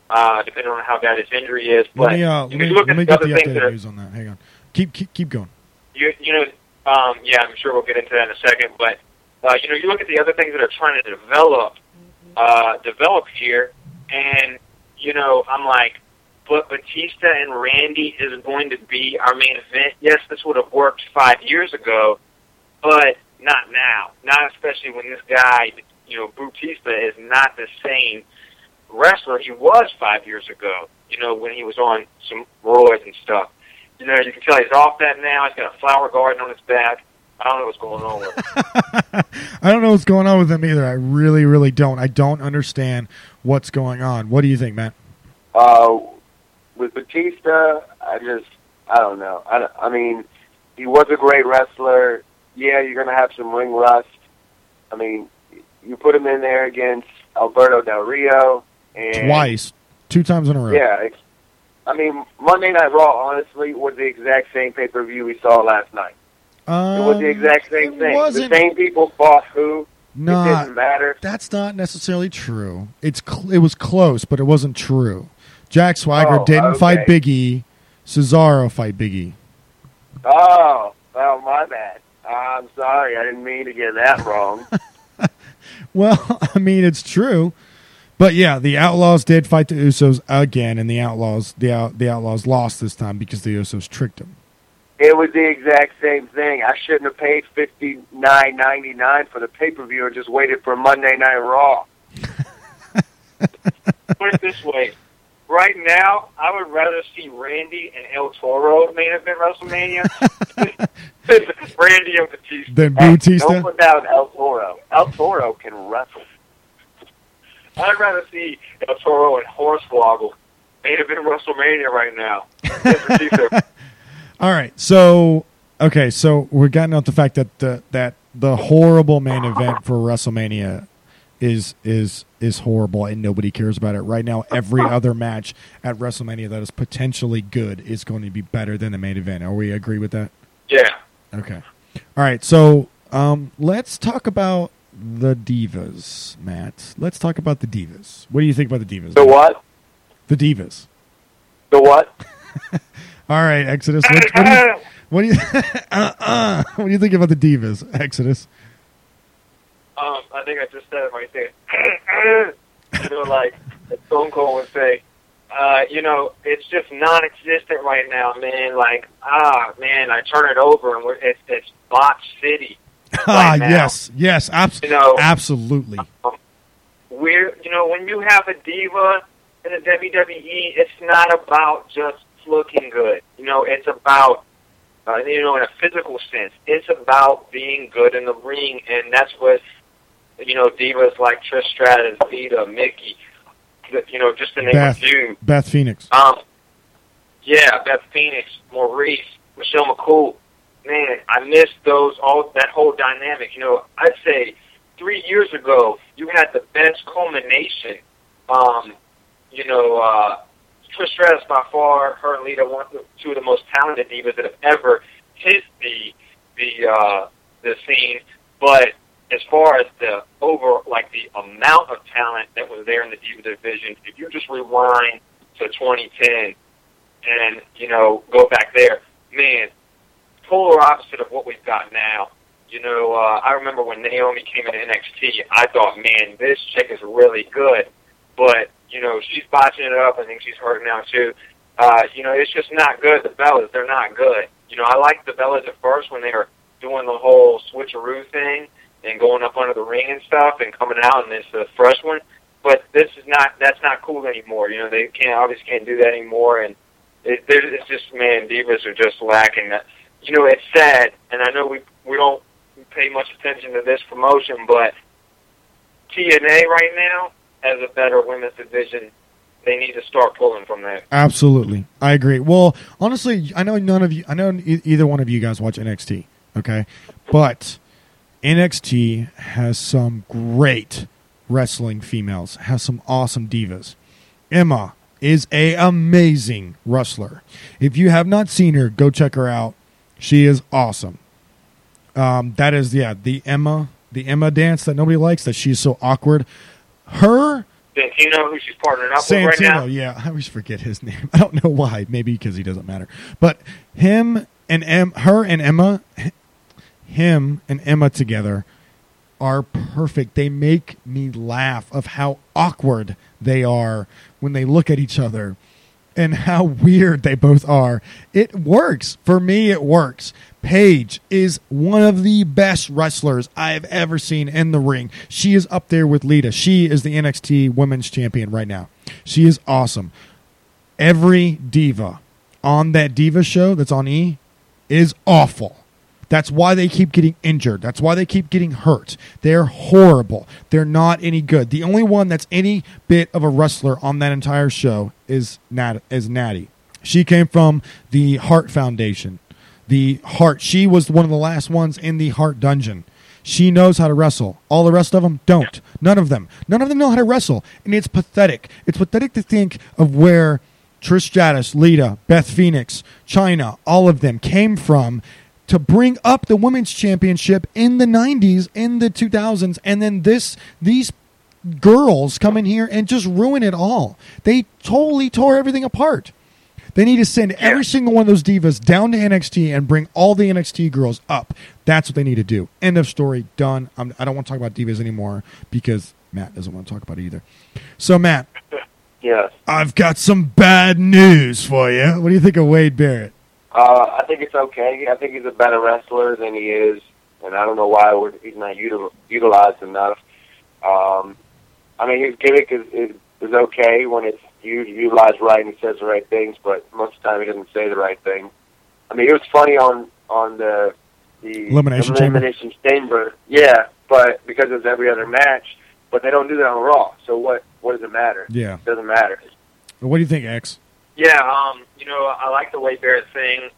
depending on how bad his injury is. Let But me if you look let at me the get other the things that updated are, news on that. Hang on. Keep going. yeah, I'm sure we'll get into that in a second. But you look at the other things that are trying to develop here, and I'm like, but Batista and Randy is going to be our main event. Yes, this would have worked 5 years ago, but not now. Not especially when this guy, Batista, is not the same wrestler he was 5 years ago. When he was on some roids and stuff. You can tell he's off that now. He's got a flower garden on his back. I don't know what's going on with him. I don't know what's going on with him either. I really, really don't. I don't understand what's going on. What do you think, Matt? With Batista, I don't know. I mean, he was a great wrestler. Yeah, you're going to have some ring rust. I mean, you put him in there against Alberto Del Rio. And Twice. 2 times in a row. Yeah. I mean, Monday Night Raw, honestly, was the exact same pay-per-view we saw last night. It was the exact same thing. The same people fought who. It didn't matter. That's not necessarily true. It was close, but it wasn't true. Jack Swagger didn't fight Big E. Cesaro fight Big E. Oh, well, my bad. I'm sorry. I didn't mean to get that wrong. Well, I mean, it's true. But yeah, the Outlaws did fight the Usos again, and the Outlaws lost this time because the Usos tricked them. It was the exact same thing. I shouldn't have paid $59.99 for the pay-per-view and just waited for Monday Night Raw. Put it this way. Right now, I would rather see Randy and El Toro main event WrestleMania than Randy and Batista. Then Batista? Don't put down El Toro. El Toro can wrestle. I'd rather see El Toro and Hornswoggle main event WrestleMania right now than Batista. All right, so we're getting out the fact that the horrible main event for WrestleMania is horrible and nobody cares about it right now. Every other match at WrestleMania that is potentially good is going to be better than the main event. Are we agree with that? Yeah. Okay. All right. So let's talk about the Divas, Matt. Let's talk about the Divas. What do you think about the Divas? The what? The Divas. The what? All right, Exodus. What do you what do you think about the Divas, Exodus? I think I just said it right there. Like Stone Cold would say, it's just non-existent right now, man. Like, man, I turn it over and it's botch city. Right now. Yes, absolutely. When you have a diva in the WWE, it's not about just looking good. It's about, in a physical sense, it's about being good in the ring, and that's what, divas like Trish Stratus, Vita, Mickey, just to name a few. Beth Phoenix. Yeah, Beth Phoenix, Maurice, Michelle McCool. Man, I miss that whole dynamic. I'd say 3 years ago, you had the best culmination. Trish Stratus, by far, her and Lita, two of the most talented divas that have ever hit the scene. But as far as the amount of talent that was there in the diva division, if you just rewind to 2010 and go back there, man, polar opposite of what we've got now. I remember when Naomi came into NXT, I thought, man, this chick is really good, but she's botching it up. I think she's hurt now too. It's just not good. The Bellas, they're not good. I liked the Bellas at first when they were doing the whole switcheroo thing and going up under the ring and stuff and coming out, and it's the fresh one. But that's not cool anymore. They obviously can't do that anymore, and it's just, man, divas are just lacking that. It's sad, and I know we don't pay much attention to this promotion, but TNA right now has a better women's division. They need to start pulling from that. Absolutely, I agree. Well, honestly, I know either one of you guys watch NXT, okay? But NXT has some great wrestling females, has some awesome divas. Emma is an amazing wrestler. If you have not seen her, go check her out. She is awesome. That is, the Emma dance that nobody likes, that she's so awkward. Her Santino, who she's partnering up with right Santino, now. yeah. I always forget his name. I don't know why. Maybe because he doesn't matter. But him and Emma together are perfect. They make me laugh of how awkward they are when they look at each other and how weird they both are. It works. For me, it works. Paige is one of the best wrestlers I've ever seen in the ring. She is up there with Lita. She is the NXT Women's Champion right now. She is awesome. Every diva on that Diva show that's on E is awful. That's why they keep getting injured. That's why they keep getting hurt. They're horrible. They're not any good. The only one that's any bit of a wrestler on that entire show is Natty. She came from the Hart Foundation. The Hart. She was one of the last ones in the Hart Dungeon. She knows how to wrestle. All the rest of them don't. None of them know how to wrestle. And it's pathetic. It's pathetic to think of where Trish Stratus, Lita, Beth Phoenix, Chyna, all of them came from to bring up the women's championship in the 90s, in the 2000s, and then these girls come in here and just ruin it all. They totally tore everything apart. They need to send every single one of those divas down to NXT and bring all the NXT girls up. That's what they need to do. End of story. Done. I don't want to talk about divas anymore because Matt doesn't want to talk about it either. So, Matt. Yes. I've got some bad news for you. What do you think of Wade Barrett? I think it's okay. I think he's a better wrestler than he is, and I don't know why he's not utilized enough. I mean, his gimmick is okay when it's utilized right and he says the right things, but most of the time he doesn't say the right thing. I mean, it was funny on the Elimination Chamber. Yeah, but because it was every other match, but they don't do that on Raw. So what does it matter? Yeah. It doesn't matter. What do you think, X? Yeah, I like the Wade Barrett thing.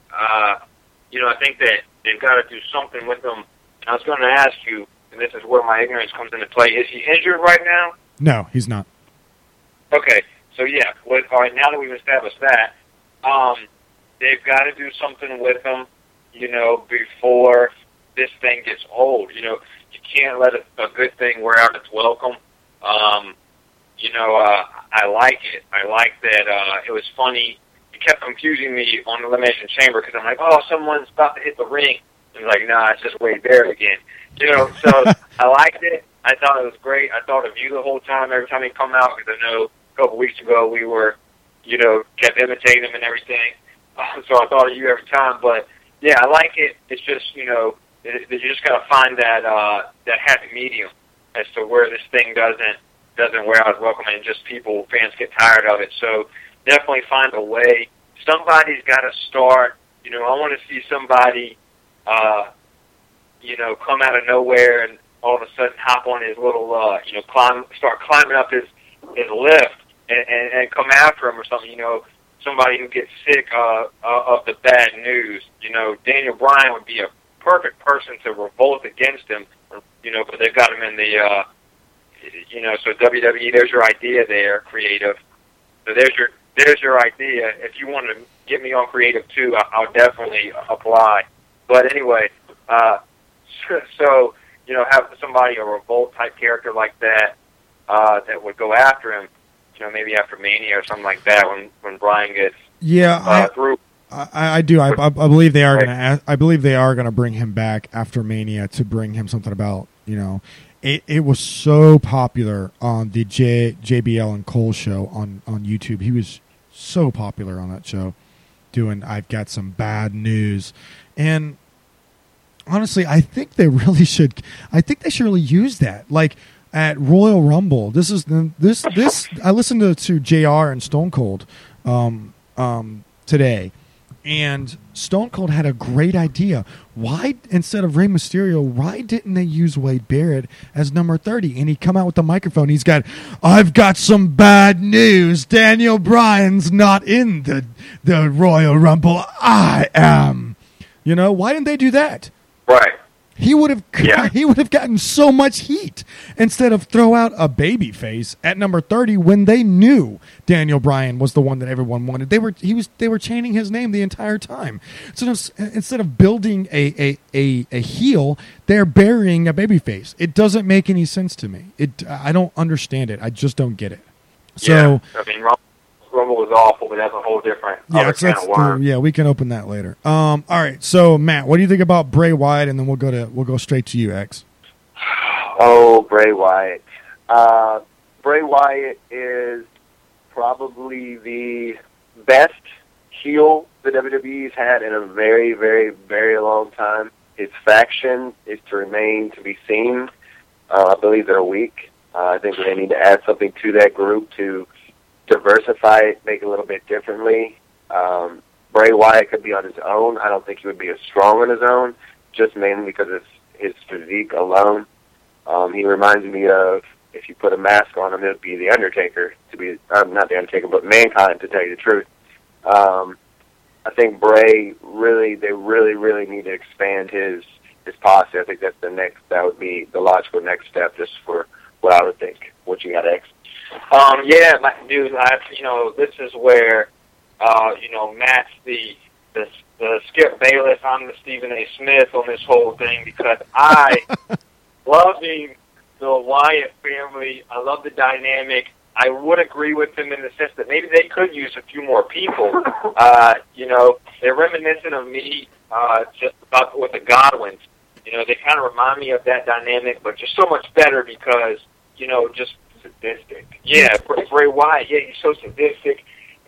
I think that they've got to do something with him. I was going to ask you, and this is where my ignorance comes into play, is he injured right now? No, he's not. Okay, so yeah, all right, now that we've established that, they've got to do something with him, before this thing gets old. You can't let a good thing wear out its welcome. I like it. I like that it was funny. It kept confusing me on the Elimination Chamber because I'm like, oh, someone's about to hit the ring. And like, nah, it's just Wade Barrett again. So I liked it. I thought it was great. I thought of you the whole time, every time he'd come out, because I know a couple weeks ago we were, kept imitating him and everything. So I thought of you every time. But, yeah, I like it. It's just, you just got to find that happy medium as to where this thing doesn't wear out as welcome and just fans get tired of it. So definitely find a way. Somebody's got to start. I want to see somebody, come out of nowhere and all of a sudden hop on his little, start climbing up his lift and come after him or something. Somebody who gets sick of the bad news. Daniel Bryan would be a perfect person to revolt against him. But they've got him in the. So WWE, there's your idea there, creative. So there's your idea. If you want to get me on creative too, I'll definitely apply. But anyway, have somebody, a revolt type character like that, that would go after him. Maybe after Mania or something like that when Bryan gets through. I do. I believe they are going to. I believe they are going to bring him back after Mania to bring him something about. It was so popular on the JBL and Cole show on YouTube. He was so popular on that show, doing I've got some bad news, and honestly, I think they really should. I think they should really use that, like at Royal Rumble. This. I listened to JR and Stone Cold today. And Stone Cold had a great idea. Why, instead of Rey Mysterio, why didn't they use Wade Barrett as number 30? And he come out with the microphone. He's got, I've got some bad news. Daniel Bryan's not in the Royal Rumble. I am. Why didn't they do that? Right. He would have gotten so much heat instead of throw out a baby face at number 30 when they knew Daniel Bryan was the one that everyone wanted. They were chanting his name the entire time. So instead of building a heel, they're burying a baby face. It doesn't make any sense to me. I don't understand it. I just don't get it. So I mean, Rumble was awful, but that's a whole different other can of worms. yeah, we can open that later. All right, so Matt, what do you think about Bray Wyatt? And then we'll go straight to you, X. Oh, Bray Wyatt. Bray Wyatt is probably the best heel the WWE's had in a very, very, very long time. His faction is to remain to be seen. I believe they're weak. I think they need to add something to that group to diversify it, make it a little bit differently. Bray Wyatt could be on his own. I don't think he would be as strong on his own, just mainly because of his physique alone. He reminds me of, if you put a mask on him, it would be The Undertaker, not The Undertaker, but Mankind, to tell you the truth. I think Bray, they really need to expand his posse. I think that would be the logical next step, just for what I would think. What you got, X? Yeah, dude, this is where, Matt's the Skip Bayless, I'm the Stephen A. Smith on this whole thing, because I loving the Wyatt family. I love the dynamic. I would agree with them in the sense that maybe they could use a few more people. They're reminiscent of me just about with the Godwins. They kind of remind me of that dynamic, but just so much better because, just sadistic. Yeah, Bray Wyatt, he's so sadistic.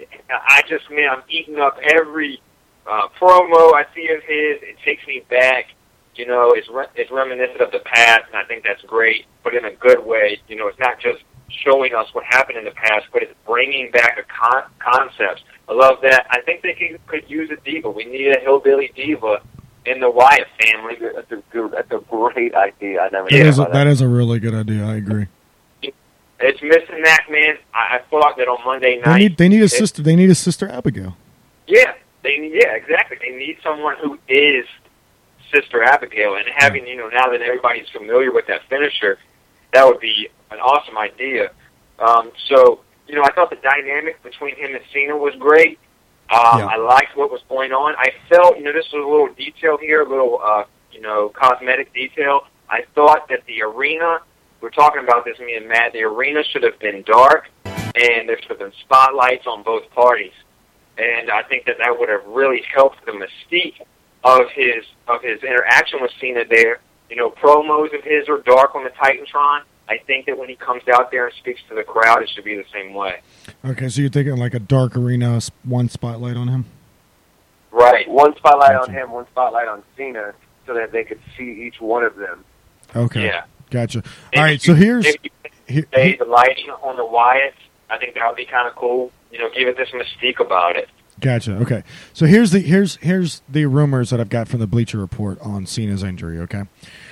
I'm eating up every promo I see of his. It takes me back. It's reminiscent of the past, and I think that's great, but in a good way. It's not just showing us what happened in the past, but it's bringing back a concepts. I love that. I think they could use a diva. We need a hillbilly diva in the Wyatt family. That's a great idea. I never That is a really good idea. I agree. It's missing that, man. I thought that on Monday night they need a sister. They need a Sister Abigail. Yeah, exactly. They need someone who is Sister Abigail, and having now that everybody's familiar with that finisher, that would be an awesome idea. I thought the dynamic between him and Cena was great. I liked what was going on. I felt, this was a little detail here, a little, cosmetic detail. I thought that the arena, we're talking about this, me and Matt, the arena should have been dark, and there should have been spotlights on both parties. And I think that would have really helped the mystique of his interaction with Cena there. Promos of his are dark on the Titantron. I think that when he comes out there and speaks to the crowd, it should be the same way. Okay, so you're thinking like a dark arena, one spotlight on him? Right, one spotlight on him, one spotlight on Cena, so that they could see each one of them. Okay, yeah, gotcha. All right, so here's the lighting on the Wyatts. I think that would be kind of cool. Give it this mystique about it. Gotcha. Okay, so here's the rumors that I've got from the Bleacher Report on Cena's injury. Okay,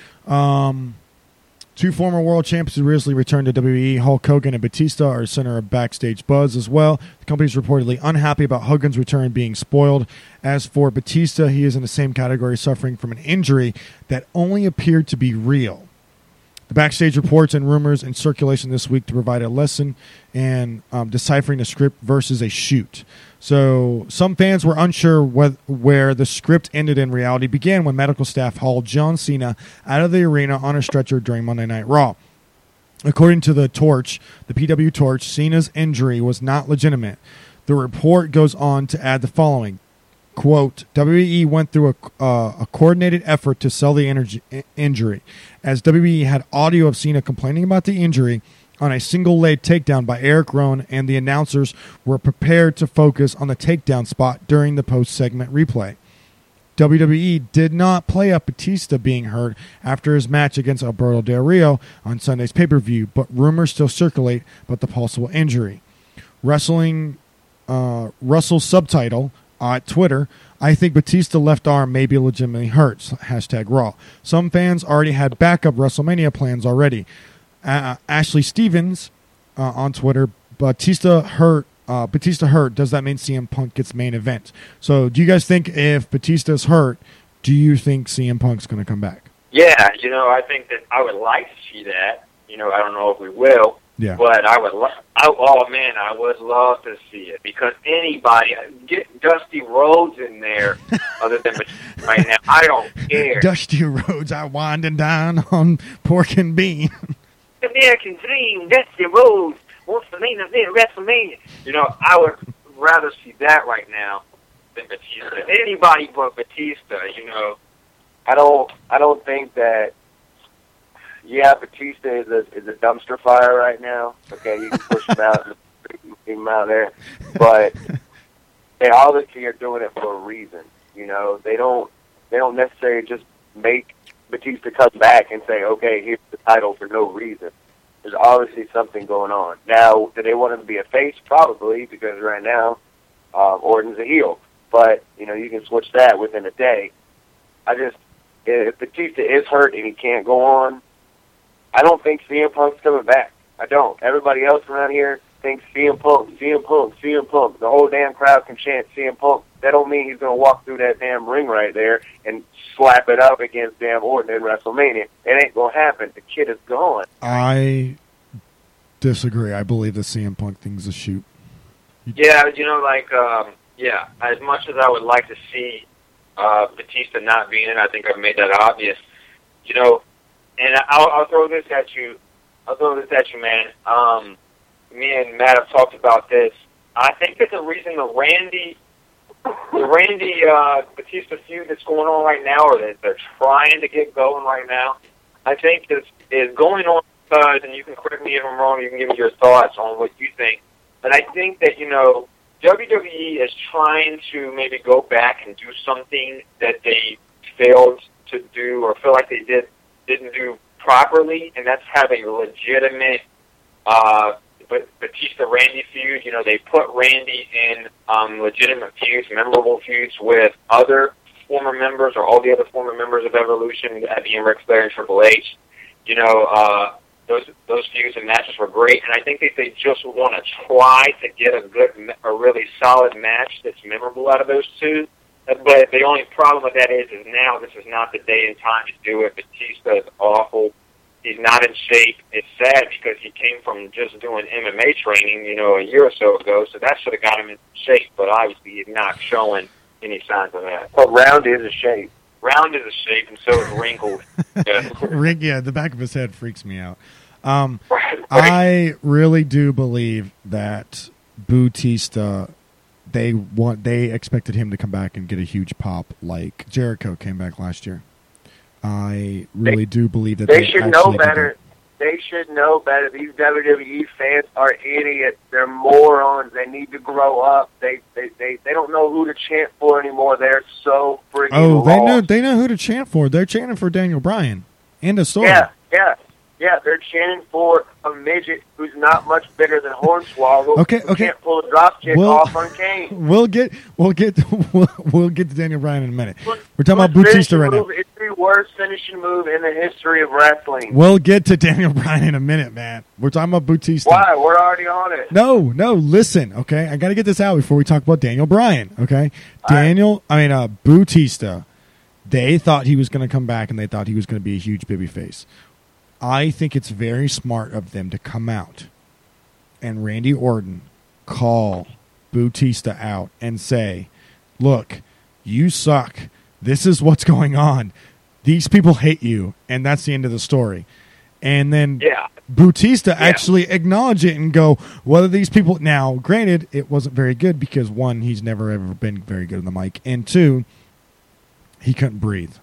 two former world champions who recently returned to WWE, Hulk Hogan and Batista, are center of backstage buzz as well. The company's reportedly unhappy about Hogan's return being spoiled. As for Batista, he is in the same category, suffering from an injury that only appeared to be real. The backstage reports and rumors in circulation this week to provide a lesson in deciphering a script versus a shoot. So some fans were unsure where the script ended in reality began when medical staff hauled John Cena out of the arena on a stretcher during Monday Night Raw. According to the Torch, the PW Torch, Cena's injury was not legitimate. The report goes on to add the following. Quote, WWE went through a coordinated effort to sell the injury, as WWE had audio of Cena complaining about the injury on a single leg takedown by Eric Rowan, and the announcers were prepared to focus on the takedown spot during the post-segment replay. WWE did not play up Batista being hurt after his match against Alberto Del Rio on Sunday's pay-per-view, but rumors still circulate about the possible injury. Russell's subtitle at Twitter, I think Batista left arm may be legitimately hurt, #Raw. Some fans already had backup WrestleMania plans already. Ashley Stevens on Twitter, Batista hurt. Does that mean CM Punk gets main event? So do you guys think if Batista's hurt, do you think CM Punk's going to come back? Yeah, I think that I would like to see that. I don't know if we will. Yeah. But I would I would love to see it, because anybody, get Dusty Rhodes in there other than Batista right now. I don't care. Dusty Rhodes, I winding down on pork and bean. American Dream, Dusty Rhodes, what's the main event, WrestleMania? You know, I would rather see that right now than Batista. Anybody but Batista, you know. I don't think that. Yeah, Batista is a dumpster fire right now. Okay, you can push him out and keep him out there, but they obviously are doing it for a reason. You know, they don't necessarily just make Batista come back and say, okay, here's the title for no reason. There's obviously something going on. Now, do they want him to be a face? Probably, because right now Orton's a heel. But you know, you can switch that within a day. If Batista is hurt and he can't go on, I don't think CM Punk's coming back. I don't. Everybody else around here thinks CM Punk, CM Punk, CM Punk. The whole damn crowd can chant CM Punk. That don't mean he's going to walk through that damn ring right there and slap it up against damn Orton in WrestleMania. It ain't going to happen. The kid is gone. I disagree. I believe the CM Punk thing's a shoot. Yeah, you know, like, as much as I would like to see Batista not being in, I think I've made that obvious. You know, and I'll throw this at you. Man. Me and Matt have talked about this. I think that the reason the Randy Batista feud that's going on right now, or that they're trying to get going right now, I think is going on because, and you can correct me if I'm wrong, you can give me your thoughts on what you think, but I think that, you know, WWE is trying to maybe go back and do something that they failed to do or feel like they didn't do properly, and that's have a legitimate Batista-Randy feud. You know, they put Randy in legitimate feuds, memorable feuds with other former members or all the other former members of Evolution, that being Ric Flair and Triple H. You know, those feuds and matches were great, and I think that they just want to try to get a really solid match that's memorable out of those two. But the only problem with that is now this is not the day and time to do it. Batista is awful. He's not in shape. It's sad because he came from just doing MMA training, you know, a year or so ago, so that should have got him in shape, but obviously he's not showing any signs of that. But Round is a shape. Round is a shape, and so is Wrinkled. Yeah. The back of his head freaks me out. Right. I really do believe that Batista, they expected him to come back and get a huge pop like Jericho came back last year. I really do believe that they should know actually better. They should know better. These WWE fans are idiots. They're morons. They need to grow up. They don't know who to chant for anymore. They're so freaking lost. They know who to chant for. They're chanting for Daniel Bryan and a story. Yeah, they're chanting for a midget who's not much bigger than Hornswoggle. Okay. Who can't pull a drop kick off on Kane. We'll get to Daniel Bryan in a minute. We're talking about Batista right now. It's the worst finishing move in the history of wrestling. We'll get to Daniel Bryan in a minute, man. We're talking about Batista. Why? We're already on it. No, listen, okay? I got to get this out before we talk about Daniel Bryan, okay? Batista, they thought he was going to come back and they thought he was going to be a huge babyface. I think it's very smart of them to come out and Randy Orton call Batista out and say, look, you suck. This is what's going on. These people hate you, and that's the end of the story. And then Batista actually acknowledge it and go, whether these people... Now, granted, it wasn't very good because, one, he's never ever been very good on the mic, and two, he couldn't breathe.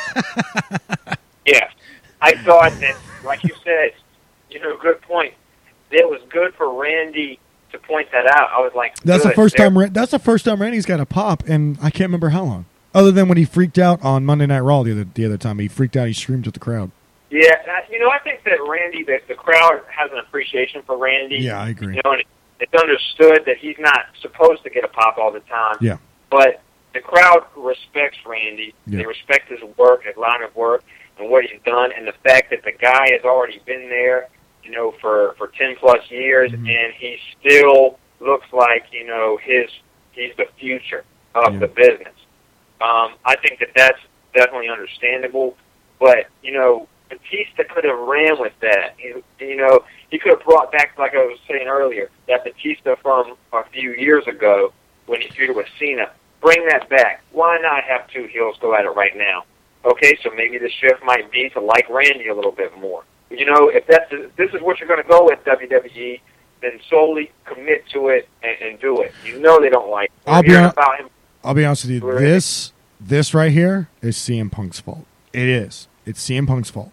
Yeah. I thought that, like you said, you know, good point. It was good for Randy to point that out. I was like, that's the first time. That's the first time Randy's got a pop, and I can't remember how long. Other than when he freaked out on Monday Night Raw the other time, he freaked out. He screamed at the crowd. Yeah, you know, I think that Randy, that the crowd has an appreciation for Randy. Yeah, I agree. You know, and it's understood that he's not supposed to get a pop all the time. Yeah, but the crowd respects Randy. Yeah. They respect his work, his line of work, and what he's done, and the fact that the guy has already been there, you know, for 10+ years, and he still looks like, you know, he's the future of the business. I think that that's definitely understandable, but, you know, Batista could have ran with that. You know, he could have brought back, like I was saying earlier, that Batista from a few years ago when he feuded with Cena. Bring that back. Why not have two heels go at it right now? Okay, so maybe the shift might be to like Randy a little bit more. You know, if this is what you're going to go with, WWE, then solely commit to it and do it. You know they don't like it. I'll be Hearing hon- about him. I'll be honest with you. This right here is CM Punk's fault. It is. It's CM Punk's fault.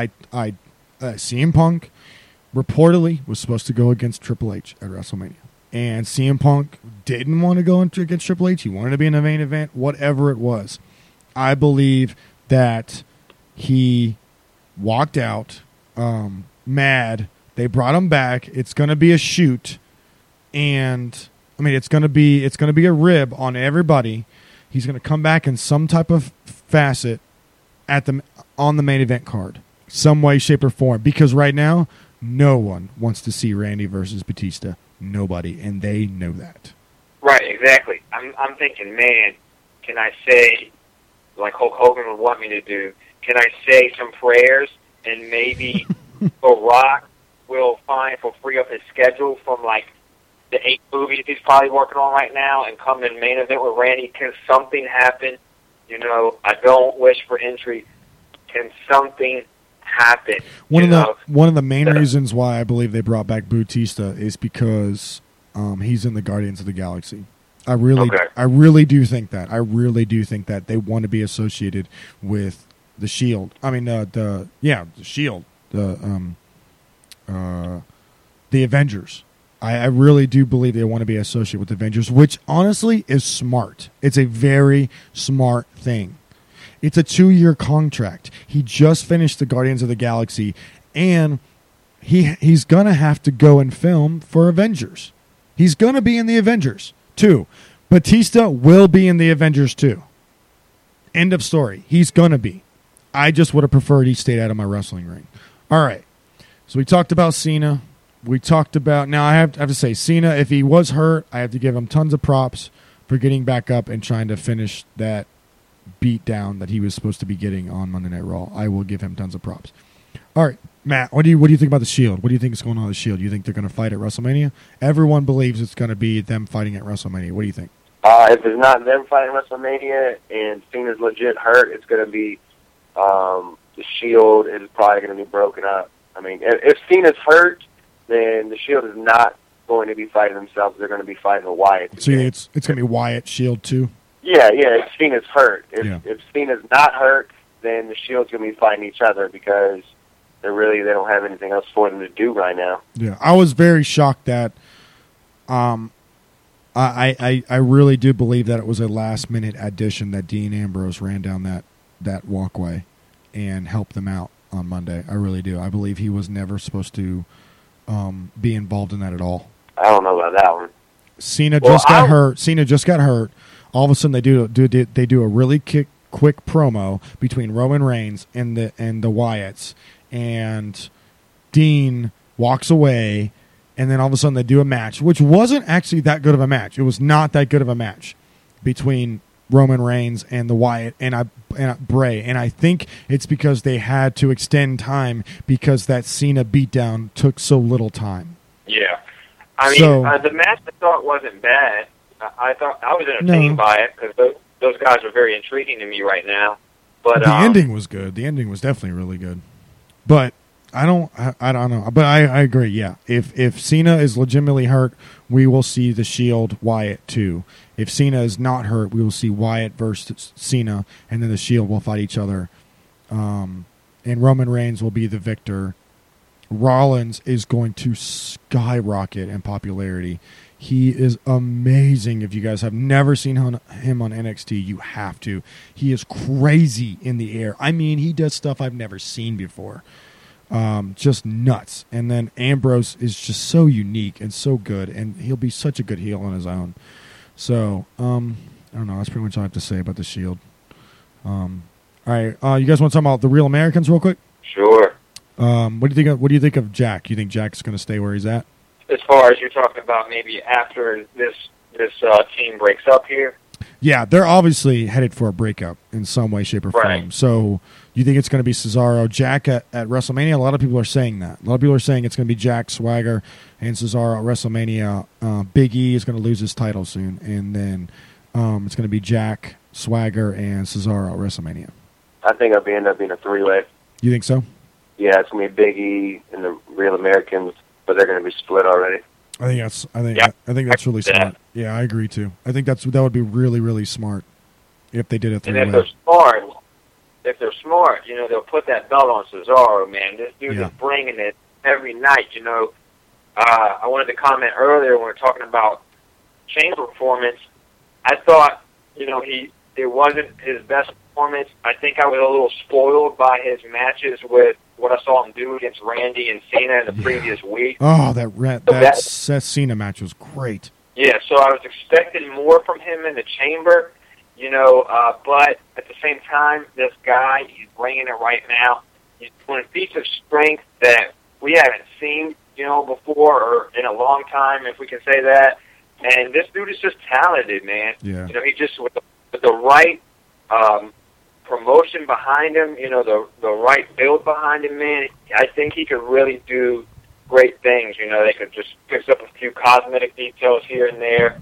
CM Punk reportedly was supposed to go against Triple H at WrestleMania, and CM Punk didn't want to go against Triple H. He wanted to be in the main event, whatever it was. I believe that he walked out mad. They brought him back. It's going to be a shoot, and I mean it's going to be a rib on everybody. He's going to come back in some type of facet on the main event card, some way, shape, or form. Because right now, no one wants to see Randy versus Batista. Nobody, and they know that. Right, exactly. I'm thinking, man, can I say, like Hulk Hogan would want me to do, can I say some prayers and maybe The Rock will free up his schedule from like the 8 movies he's probably working on right now and come in main event with Randy? Can something happen? You know, I don't wish for injury. Can something happen? One of the main reasons why I believe they brought back Batista is because he's in the Guardians of the Galaxy. I really do think that. I really do think that they want to be associated with the Shield. I mean, the Shield, the Avengers. I really do believe they want to be associated with the Avengers, which honestly is smart. It's a very smart thing. It's a 2-year contract. He just finished the Guardians of the Galaxy, and he's going to have to go and film for Avengers. He's going to be in the Avengers, too. Batista will be in the Avengers, too. End of story. He's going to be. I just would have preferred he stayed out of my wrestling ring. All right. So we talked about Cena. We talked about... Now, I have to say, Cena, if he was hurt, I have to give him tons of props for getting back up and trying to finish that beat down that he was supposed to be getting on Monday Night Raw. I will give him tons of props. All right, Matt, what do you think about the Shield? What do you think is going on with the Shield? Do you think they're going to fight at WrestleMania? Everyone believes it's going to be them fighting at WrestleMania. What do you think? If it's not them fighting WrestleMania and Cena's legit hurt, it's going to be the Shield is probably going to be broken up. I mean, if Cena's hurt, then the Shield is not going to be fighting themselves. They're going to be fighting the Wyatt. So it's going to be Wyatt Shield too? Yeah, if Cena's hurt. If Cena's not hurt, then the Shield's going to be fighting each other because they don't have anything else for them to do right now. Yeah, I was very shocked that I really do believe that it was a last-minute addition that Dean Ambrose ran down that walkway and helped them out on Monday. I really do. I believe he was never supposed to be involved in that at all. I don't know about that one. Cena just got hurt. All of a sudden, they do a really quick promo between Roman Reigns and the Wyatts, and Dean walks away, and then all of a sudden they do a match, which wasn't actually that good of a match. It was not that good of a match between Roman Reigns and the Wyatt and Bray, and I think it's because they had to extend time because that Cena beatdown took so little time. Yeah, I mean the match I thought wasn't bad. I thought I was entertained by it because those guys are very intriguing to me right now. But the ending was good. The ending was definitely really good. But I don't know. But I agree. Yeah, if Cena is legitimately hurt, we will see the Shield Wyatt too. If Cena is not hurt, we will see Wyatt versus Cena, and then the Shield will fight each other. And Roman Reigns will be the victor. Rollins is going to skyrocket in popularity. He is amazing. If you guys have never seen him on NXT, you have to. He is crazy in the air. I mean, he does stuff I've never seen before. Just nuts. And then Ambrose is just so unique and so good, and he'll be such a good heel on his own. So, I don't know. That's pretty much all I have to say about the Shield. All right. You guys want to talk about the Real Americans real quick? Sure. What do you think of Jack? You think Jack's going to stay where he's at? As far as you're talking about maybe after this team breaks up here? Yeah, they're obviously headed for a breakup in some way, shape, or form. Right. So you think it's going to be Cesaro, Jack at WrestleMania? A lot of people are saying that. A lot of people are saying it's going to be Jack, Swagger, and Cesaro at WrestleMania. Big E is going to lose his title soon, and then it's going to be Jack, Swagger, and Cesaro at WrestleMania. I think it'll end up being a 3-way. You think so? Yeah, it's going to be Big E and the Real Americans, but they're going to be split already. Yeah. I think that's really Yeah. smart. Yeah, I agree too. I think that would be really, really smart if they did it And three if they're way. smart, they'll put that belt on Cesaro, man. This dude Yeah. is bringing it every night, I wanted to comment earlier when we were talking about Chamber performance. I thought, it wasn't his best performance. I think I was a little spoiled by his matches with what I saw him do against Randy and Cena in the previous week. Oh, that So that Seth Cena match was great. Yeah, so I was expecting more from him in the Chamber, but at the same time, this guy, he's bringing it right now. He's doing feats of strength that we haven't seen, before or in a long time, if we can say that. And this dude is just talented, man. Yeah. He just, with the right promotion behind him, the right build behind him, man, I think he could really do great things. They could just fix up a few cosmetic details here and there.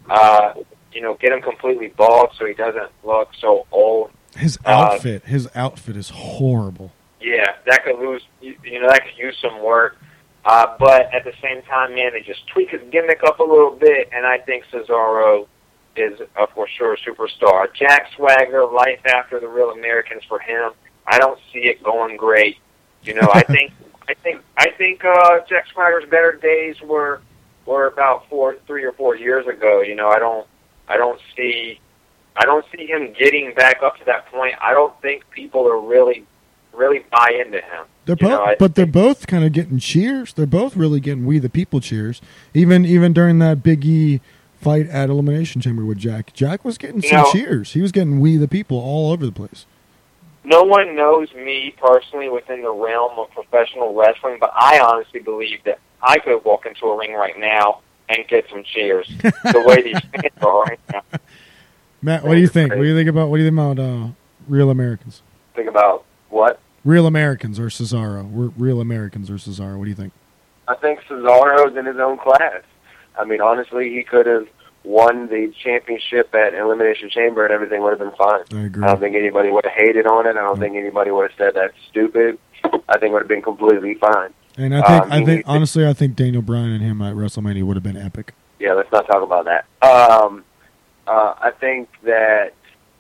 Get him completely bald so he doesn't look so old. His outfit is horrible. Yeah, that could that could use some work. But at the same time, man, they just tweak his gimmick up a little bit, and I think Cesaro is for sure a superstar. Jack Swagger, life after the Real Americans for him. I don't see it going great. I think Jack Swagger's better days were about 3 or 4 years ago. I don't see him getting back up to that point. I don't think people are really buy into him. They're both kind of getting cheers. They're both really getting We the People cheers. Even during that Big E fight at Elimination Chamber with Jack. Jack was getting some cheers. He was getting We the People all over the place. No one knows me personally within the realm of professional wrestling, but I honestly believe that I could walk into a ring right now and get some cheers. The way these fans are right now. Matt, what do you think? What do you think about Real Americans? Think about what? Real Americans or Cesaro? Real Americans or Cesaro? What do you think? I think Cesaro's in his own class. I mean, honestly, he could have won the championship at Elimination Chamber and everything would have been fine. I agree. I don't think anybody would have hated on it. I don't think anybody would have said that's stupid. I think it would have been completely fine. And I think honestly, I think Daniel Bryan and him at WrestleMania would have been epic. Yeah, let's not talk about that. I think that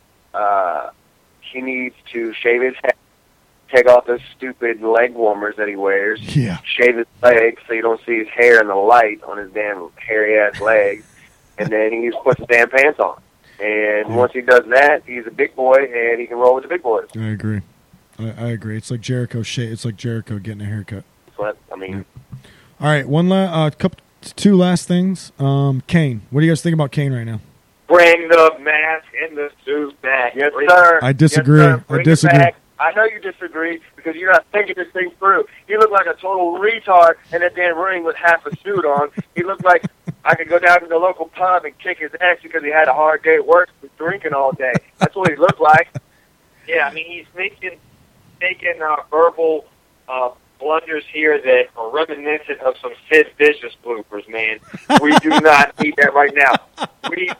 he needs to shave his head, take off those stupid leg warmers that he wears, shave his legs so you don't see his hair in the light on his damn hairy-ass legs, and then he needs to put some damn pants on. And once he does that, he's a big boy, and he can roll with the big boys. I agree. I agree. It's like Jericho. It's like Jericho getting a haircut. That's what I mean. All right, two last things. Kane. What do you guys think about Kane right now? Bring the mask and the suit back. Yes, sir. I disagree. Yes, sir. I Bring it disagree. back. I know you disagree because you're not thinking this thing through. You look like a total retard in that damn ring with half a suit on. He looked like I could go down to the local pub and kick his ass because he had a hard day at work with drinking all day. That's what he looked like. Yeah, I mean, he's making verbal blunders here that are reminiscent of some Sid Vicious bloopers, man. We do not need that right now. We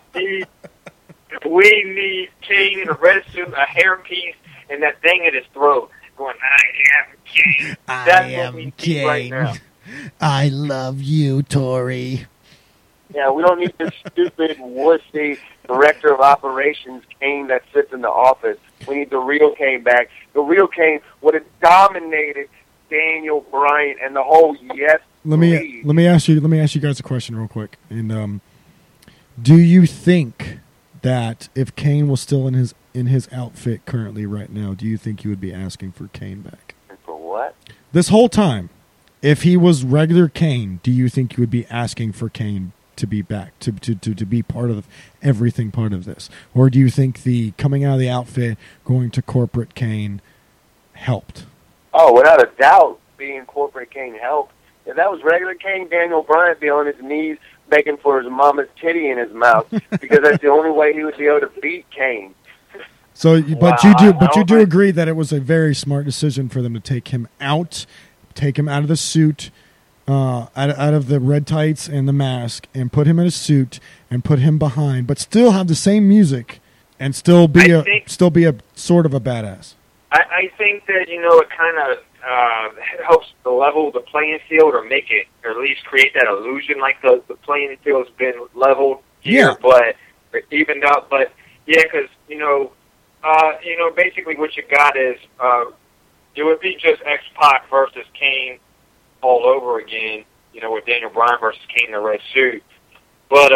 need Kane in a red suit, a hairpiece, and that thing in his throat going, I am Kane. That's what we need right now. I love you, Tori. Yeah, we don't need this stupid, wussy director of operations Kane that sits in the office. We need the real Kane back. The real Kane would have dominated Daniel Bryan and the whole Let me ask you guys a question real quick. And do you think that if Kane was still in his outfit currently right now, do you think you would be asking for Kane back? For what? This whole time, if he was regular Kane, do you think you would be asking for Kane to be back, to be part of everything part of this? Or do you think the coming out of the outfit, going to corporate Kane helped? Oh, without a doubt, being corporate Kane helped. If that was regular Kane, Daniel Bryan would be on his knees begging for his mama's titty in his mouth because that's the only way he would be able to beat Kane. So, you do agree that it was a very smart decision for them to take him out of the suit, out of the red tights and the mask, and put him in a suit and put him behind, but still have the same music and still be a sort of a badass. I think that, it kind of it helps to level the playing field or make it, or at least create that illusion like the playing field's been leveled here, Yeah. but or evened up. But yeah, because basically what you got is it would be just X-Pac versus Kane all over again. With Daniel Bryan versus Kane in the red suit. But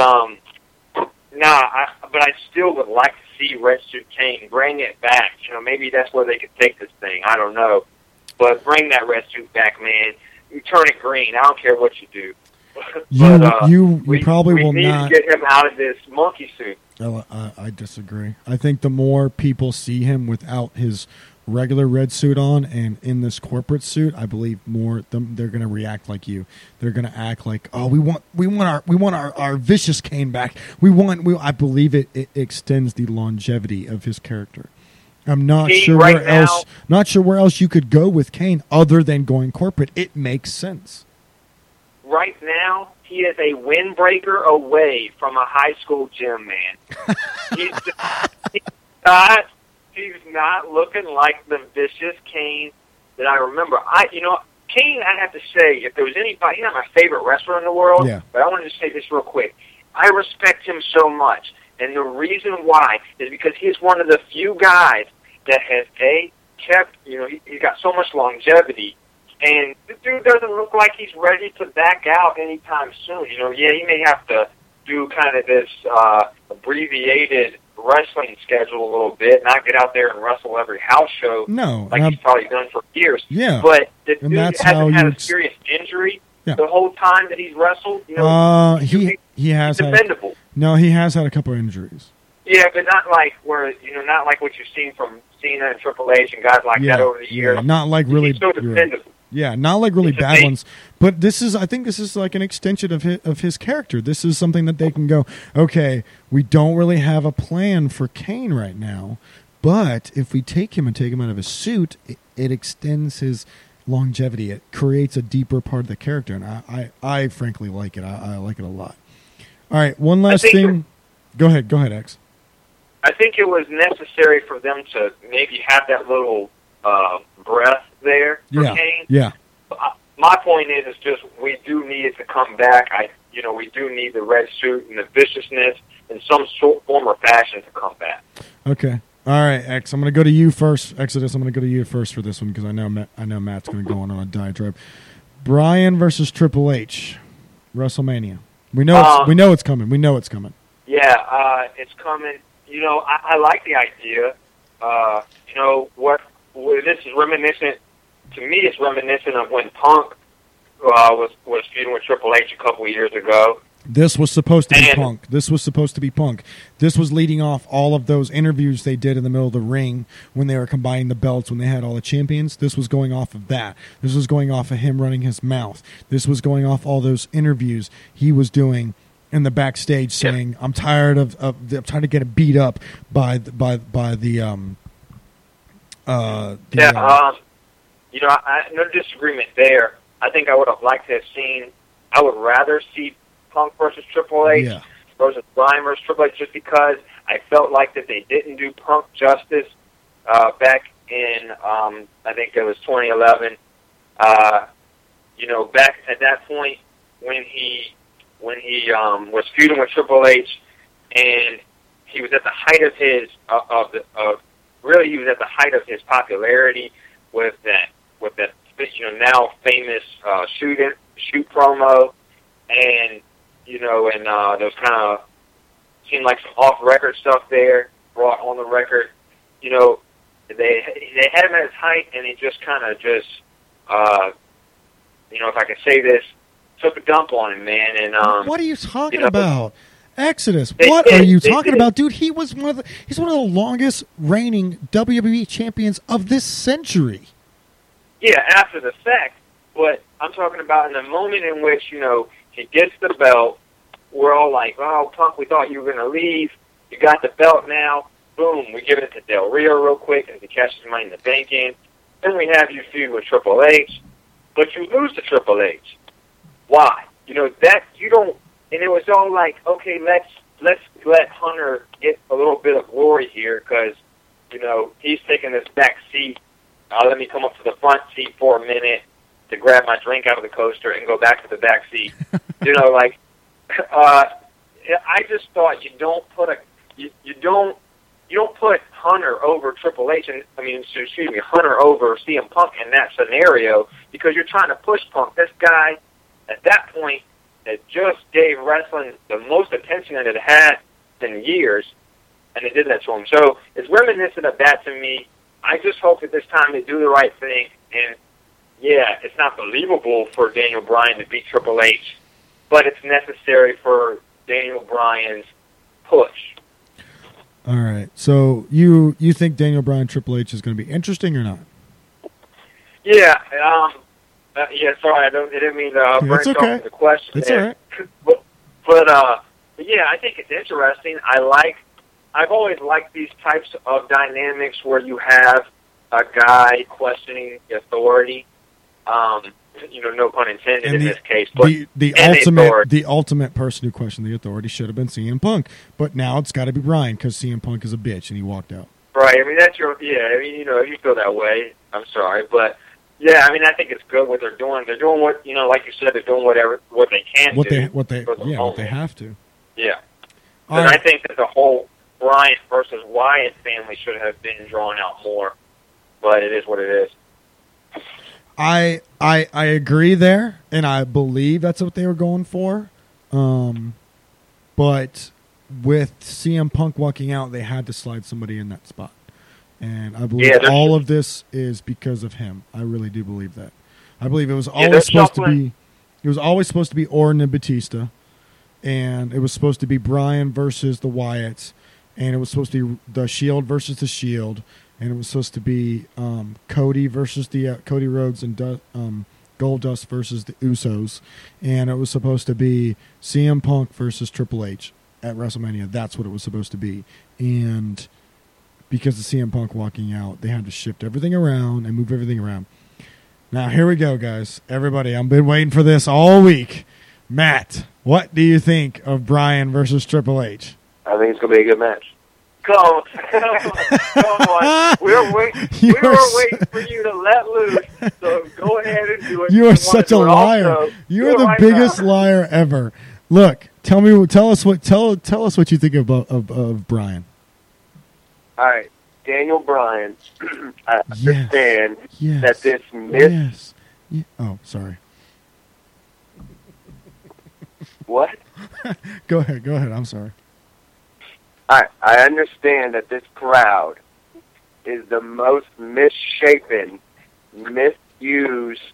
but I still would like to see Red Suit Kane. Bring it back. Maybe that's where they could take this thing. I don't know. But bring that red suit back, man. You turn it green. I don't care what you do. You probably will We not. need to get him out of this monkey suit. Oh, I disagree. I think the more people see him without his regular red suit on and in this corporate suit, I believe they're going to react like you. They're going to act like, oh, we want our vicious Kane back. I believe it extends the longevity of his character. I'm not See, sure right where now- else. Not sure where else you could go with Kane other than going corporate. It makes sense. Right now, he is a windbreaker away from a high school gym man. He's not looking like the vicious Kane that I remember. Kane, I have to say, if there was anybody, he's not my favorite wrestler in the world, Yeah. but I wanted to say this real quick. I respect him so much, and the reason why is because he's one of the few guys that has, kept, he's got so much longevity, and the dude doesn't look like he's ready to back out anytime soon. Yeah, he may have to do kind of this abbreviated wrestling schedule a little bit, not get out there and wrestle every house show No, like he's probably done for years. Yeah. But the And dude that's how hasn't had you a serious injury Yeah. the whole time that he's wrestled. he he's has had defendable. he has had a couple of injuries. Yeah, but not like not like what you've seen from Cena and Triple H and guys like that over the years. Not like really. He's so you're right. defendable. Yeah, not like really It's bad amazing. ones, but I think this is like an extension of his character. This is something that they can go, okay, we don't really have a plan for Kane right now, but if we take him out of his suit, it extends his longevity. It creates a deeper part of the character, and I frankly like it. I like it a lot. All right, one last think thing. Go ahead, X. I think it was necessary for them to maybe have that little breath there for Kane. Yeah. My point is just we do need it to come back. We do need the red suit and the viciousness in some form or fashion to come back. Okay. All right, X. I'm going to go to you first. Exodus, I'm going to go to you first for this one because I know Matt's going to go on a diatribe. Bryan versus Triple H, WrestleMania. We know it's coming. We know it's coming. Yeah, it's coming. I like the idea. This is reminiscent. To me, it's reminiscent of when Punk was feuding with Triple H a couple of years ago. This was supposed to be And- Punk. This was leading off all of those interviews they did in the middle of the ring when they were combining the belts, when they had all the champions. This was going off of that. This was going off of him running his mouth. This was going off all those interviews he was doing in the backstage saying, I'm tired of getting beat up by the no disagreement there. I think I would have liked to have seen. I would rather see Punk versus Triple H Yeah. versus Bryan versus Triple H, just because I felt like that they didn't do Punk justice back in I think it was 2011. Back at that point when he was feuding with Triple H, and he was at the height of his he was at the height of his popularity with that now famous shoot promo, and those kind of seemed like some off record stuff there brought on the record. They had him at his height, and he just kind of if I can say this, took a dump on him, man. And what are you talking about? Exodus, They what did. are you They talking did. about, dude? He's one of the longest reigning WWE champions of this century. Yeah, after the fact, but I'm talking about in the moment in which, he gets the belt, we're all like, oh, Punk, we thought you were going to leave. You got the belt now. Boom, we give it to Del Rio real quick as he cashes Money in the Bank in. Then we have you feud with Triple H, but you lose to Triple H. Why? That you don't, and it was all like, okay, let's let Hunter get a little bit of glory here because, he's taking this back seat let me come up to the front seat for a minute to grab my drink out of the coaster and go back to the back seat. You know, like, I just thought you don't put Hunter over Triple H, Hunter over CM Punk in that scenario, because you're trying to push Punk. This guy, at that point, that just gave wrestling the most attention that it had in years, and they did that to him. So it's reminiscent of that to me. I just hope that this time they do the right thing, and yeah, it's not believable for Daniel Bryan to beat Triple H, but it's necessary for Daniel Bryan's push. All right. So you think Daniel Bryan Triple H is going to be interesting or not? Yeah. Sorry, I didn't mean to branch off okay. the question. It's there. all right. But yeah, I think it's interesting. I've always liked these types of dynamics where you have a guy questioning the authority. No pun intended in this case. But the ultimate person who questioned the authority should have been CM Punk, but now it's got to be Bryan because CM Punk is a bitch and he walked out. Right. I mean, that's if you feel that way, I'm sorry, but yeah, I mean, I think it's good what they're doing. They're doing what like you said, they're doing what they can do. What they have to. Yeah. All and right. I think that the whole Bryan versus Wyatt family should have been drawn out more, but it is what it is. I agree there, and I believe that's what they were going for. But with CM Punk walking out, they had to slide somebody in that spot. And I believe all of this is because of him. I really do believe that. I believe it was always supposed to be. It was always supposed to be Orton and Batista, and it was supposed to be Bryan versus the Wyatts, and it was supposed to be the Shield versus the Shield, and it was supposed to be Cody versus the Cody Rhodes and Goldust versus the Usos, and it was supposed to be CM Punk versus Triple H at WrestleMania. That's what it was supposed to be, and because of CM Punk walking out, they had to shift everything around and move everything around. Now, here we go, guys. Everybody, I've been waiting for this all week. Matt, what do you think of Bryan versus Triple H? I think it's going to be a good match. Come on. We were waiting for you to let loose, so go ahead and do it. You are such a liar. You are the biggest liar ever. Look, tell us what you think of Bryan. All right, Daniel Bryan. I understand that this myth. Yes. Yeah. Oh, sorry. What? Go ahead. I'm sorry. All right, I understand that this crowd is the most misshapen, misused,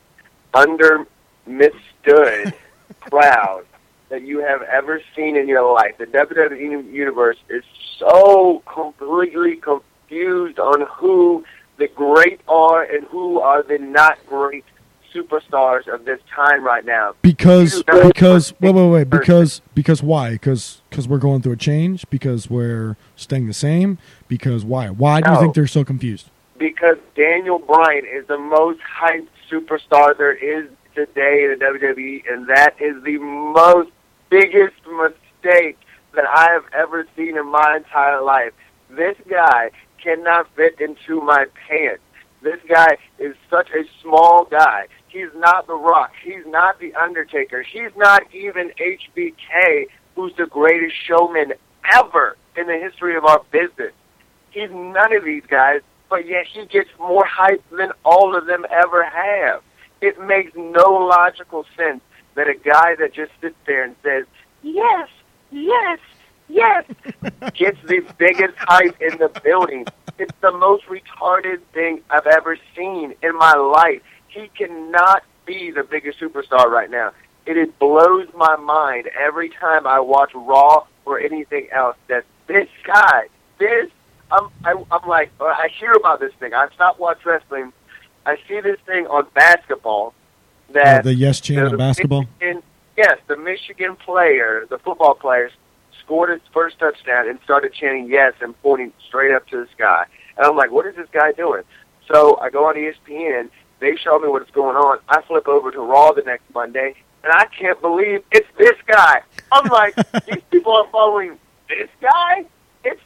misunderstood crowd that you have ever seen in your life. The WWE Universe is so completely confused on who the great are and who are the not great superstars of this time right now. Because wait. Because why? Because we're going through a change. Because we're staying the same. Because why? Why do you think they're so confused? Because Daniel Bryan is the most hyped superstar there is today in the WWE, and that is the biggest mistake that I have ever seen in my entire life. This guy cannot fit into my pants. This guy is such a small guy. He's not The Rock. He's not The Undertaker. He's not even HBK, who's the greatest showman ever in the history of our business. He's none of these guys, but yet he gets more hype than all of them ever have. It makes no logical sense that a guy that just sits there and says, yes, yes, yes, gets the biggest hype in the building. It's the most retarded thing I've ever seen in my life. He cannot be the biggest superstar right now. It blows my mind every time I watch Raw or anything else that this guy, I'm like, I hear about this thing. I stopped watching wrestling. I see this thing on basketball. That the Yes Channel basketball? Yes, the Michigan player, the football player, scored his first touchdown and started chanting yes and pointing straight up to the sky. And I'm like, what is this guy doing? So I go on ESPN. They show me what's going on. I flip over to Raw the next Monday, and I can't believe it's this guy. I'm like, these people are following this guy?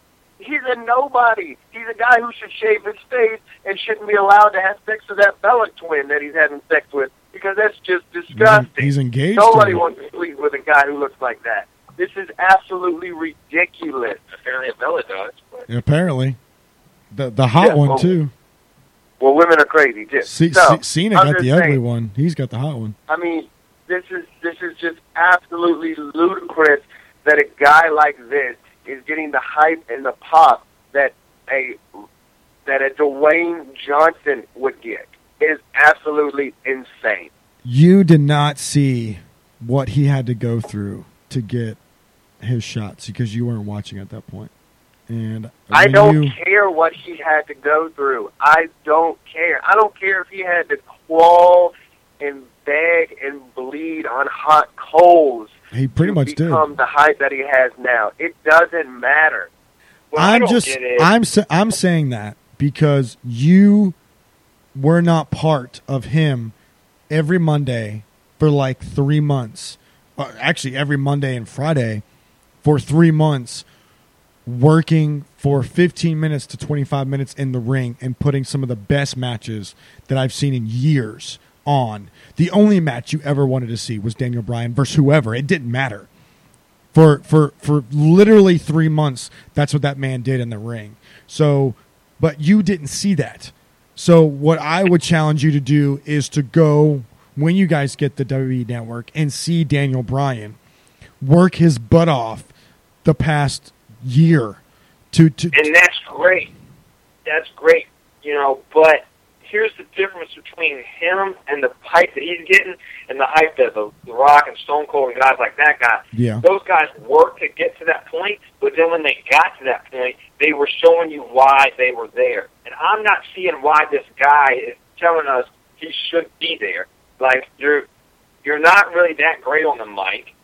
He's a nobody. He's a guy who should shave his face and shouldn't be allowed to have sex with that Bellic twin that he's having sex with, because that's just disgusting. He's engaged. Nobody to her. wants to sleep with a guy who looks like that. This is absolutely ridiculous. Apparently, Bella does. But Apparently, the hot Yeah, one well, too. Well, women are crazy too. Cena I'm got just the ugly saying, one. He's got the hot one. I mean, this is just absolutely ludicrous that a guy like this is getting the hype and the pop that a Dwayne Johnson would get. It is absolutely insane. You did not see what he had to go through to get his shots because you weren't watching at that point. And I when don't you- care what he had to go through. I don't care. I don't care if he had to crawl and beg and bleed on hot coals. He pretty to much did. become the hype that he has now. It doesn't matter. well, I I'm don't just get it. I'm saying that because you were not part of him every Monday for like 3 months. Actually, every Monday and Friday for 3 months, working for 15 minutes to 25 minutes in the ring and putting some of the best matches that I've seen in years on. The only match you ever wanted to see was Daniel Bryan versus whoever. It didn't matter. For literally 3 months, that's what that man did in the ring. So, but you didn't see that. So what I would challenge you to do is to go, when you guys get the WWE Network, and see Daniel Bryan work his butt off the past year. And that's great. That's great, but here's the difference between him and the hype that he's getting and the hype that the Rock and Stone Cold and guys like that got. Yeah. Those guys worked to get to that point, but then when they got to that point, they were showing you why they were there. And I'm not seeing why this guy is telling us he should be there. Like, you're not really that great on the mic.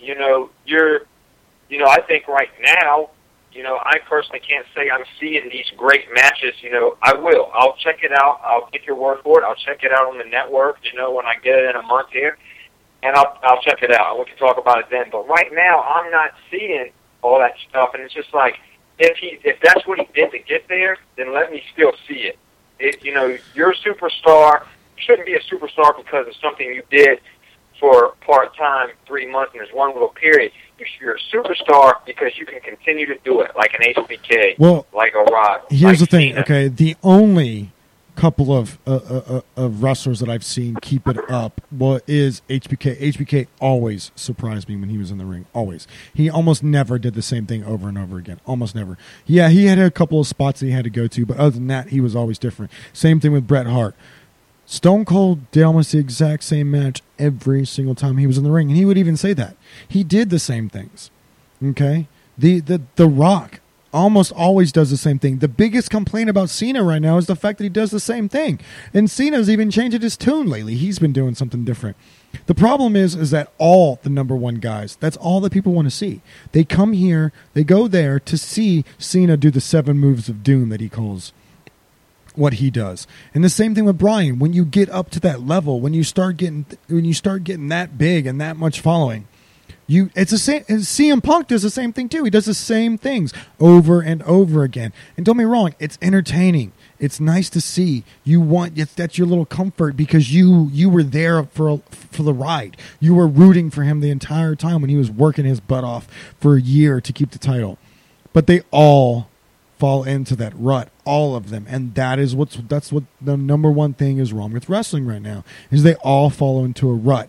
I think right now, I personally can't say I'm seeing these great matches. I will. I'll check it out. I'll get your word for it. I'll check it out on the network, when I get it in a month here. And I'll check it out. We can talk about it then. But right now, I'm not seeing all that stuff. And it's just like, if that's what he did to get there, then let me still see it. You're a superstar. You shouldn't be a superstar because of something you did for part-time 3 months and there's one little period. You're a superstar because you can continue to do it, like an HBK, Well, like a Rock. Here's like the thing, Cena. okay? The only couple of wrestlers that I've seen keep it up is HBK. HBK always surprised me when he was in the ring. Always. He almost never did the same thing over and over again. Almost never. Yeah, he had a couple of spots that he had to go to, but other than that, he was always different. Same thing with Bret Hart. Stone Cold did almost the exact same match every single time he was in the ring, and he would even say that. He did the same things. Okay? The Rock almost always does the same thing. The biggest complaint about Cena right now is the fact that he does the same thing. And Cena's even changed his tune lately. He's been doing something different. The problem is that all the number one guys, that's all that people want to see. They come here, they go there to see Cena do the 7 moves of doom that he calls what he does. And the same thing with Bryan. When you get up to that level, when you start getting that big and that much following, it's the same. CM Punk does the same thing too. He does the same things over and over again. And don't be wrong, it's entertaining. It's nice to see. That's your little comfort because you were there for the ride. You were rooting for him the entire time when he was working his butt off for a year to keep the title. But they all fall into that rut, all of them, and that's what the number one thing is wrong with wrestling right now is they all fall into a rut.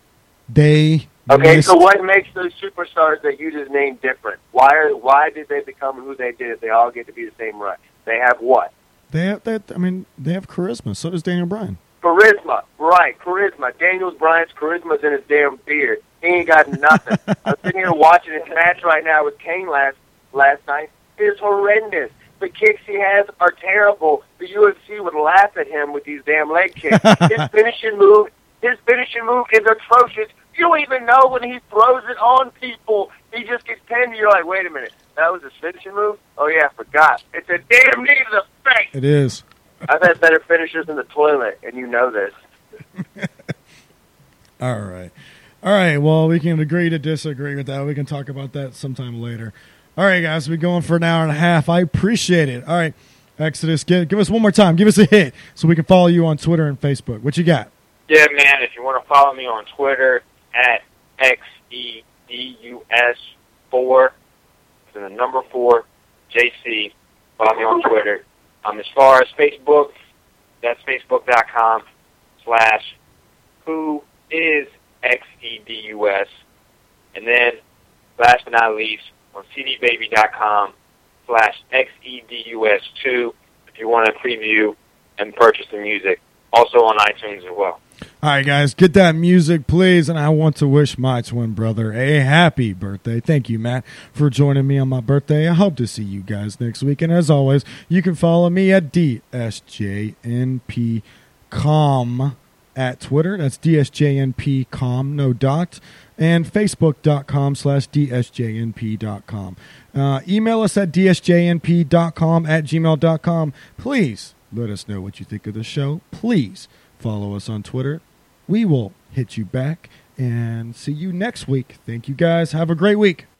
So what makes those superstars that you just named different? Why did they become who they did if they all get to be the same rut? They have what? They have charisma. So does Daniel Bryan. Charisma, right? Charisma. Daniel Bryan's charisma's in his damn beard. He ain't got nothing. I'm sitting here watching his match right now with Kane last night. It's horrendous. The kicks he has are terrible. The UFC would laugh at him with these damn leg kicks. His finishing move is atrocious. You don't even know when he throws it on people. He just gets pinned. You're like, wait a minute, that was his finishing move? Oh yeah, I forgot. It's a damn knee to the face. It is. I've had better finishers in the toilet, and you know this. All right. Well, we can agree to disagree with that. We can talk about that sometime later. All right, guys, we're going for an hour and a half. I appreciate it. All right, Exodus, give us one more time. Give us a hit so we can follow you on Twitter and Facebook. What you got? Yeah, man, if you want to follow me on Twitter at XEDUS4, and the number 4, JC, follow me on Twitter. As far as Facebook, that's facebook.com/who is XEDUS. And then, last but not least, on cdbaby.com/XEDUS2 if you want to preview and purchase the music. Also on iTunes as well. All right, guys, get that music, please. And I want to wish my twin brother a happy birthday. Thank you, Matt, for joining me on my birthday. I hope to see you guys next week. And as always, you can follow me at DSJNPcom at Twitter. That's DSJNPcom, no dot. And Facebook.com/DSJNP.com. Email us at DSJNP.com@gmail.com. Please let us know what you think of the show. Please follow us on Twitter. We will hit you back and see you next week. Thank you, guys. Have a great week.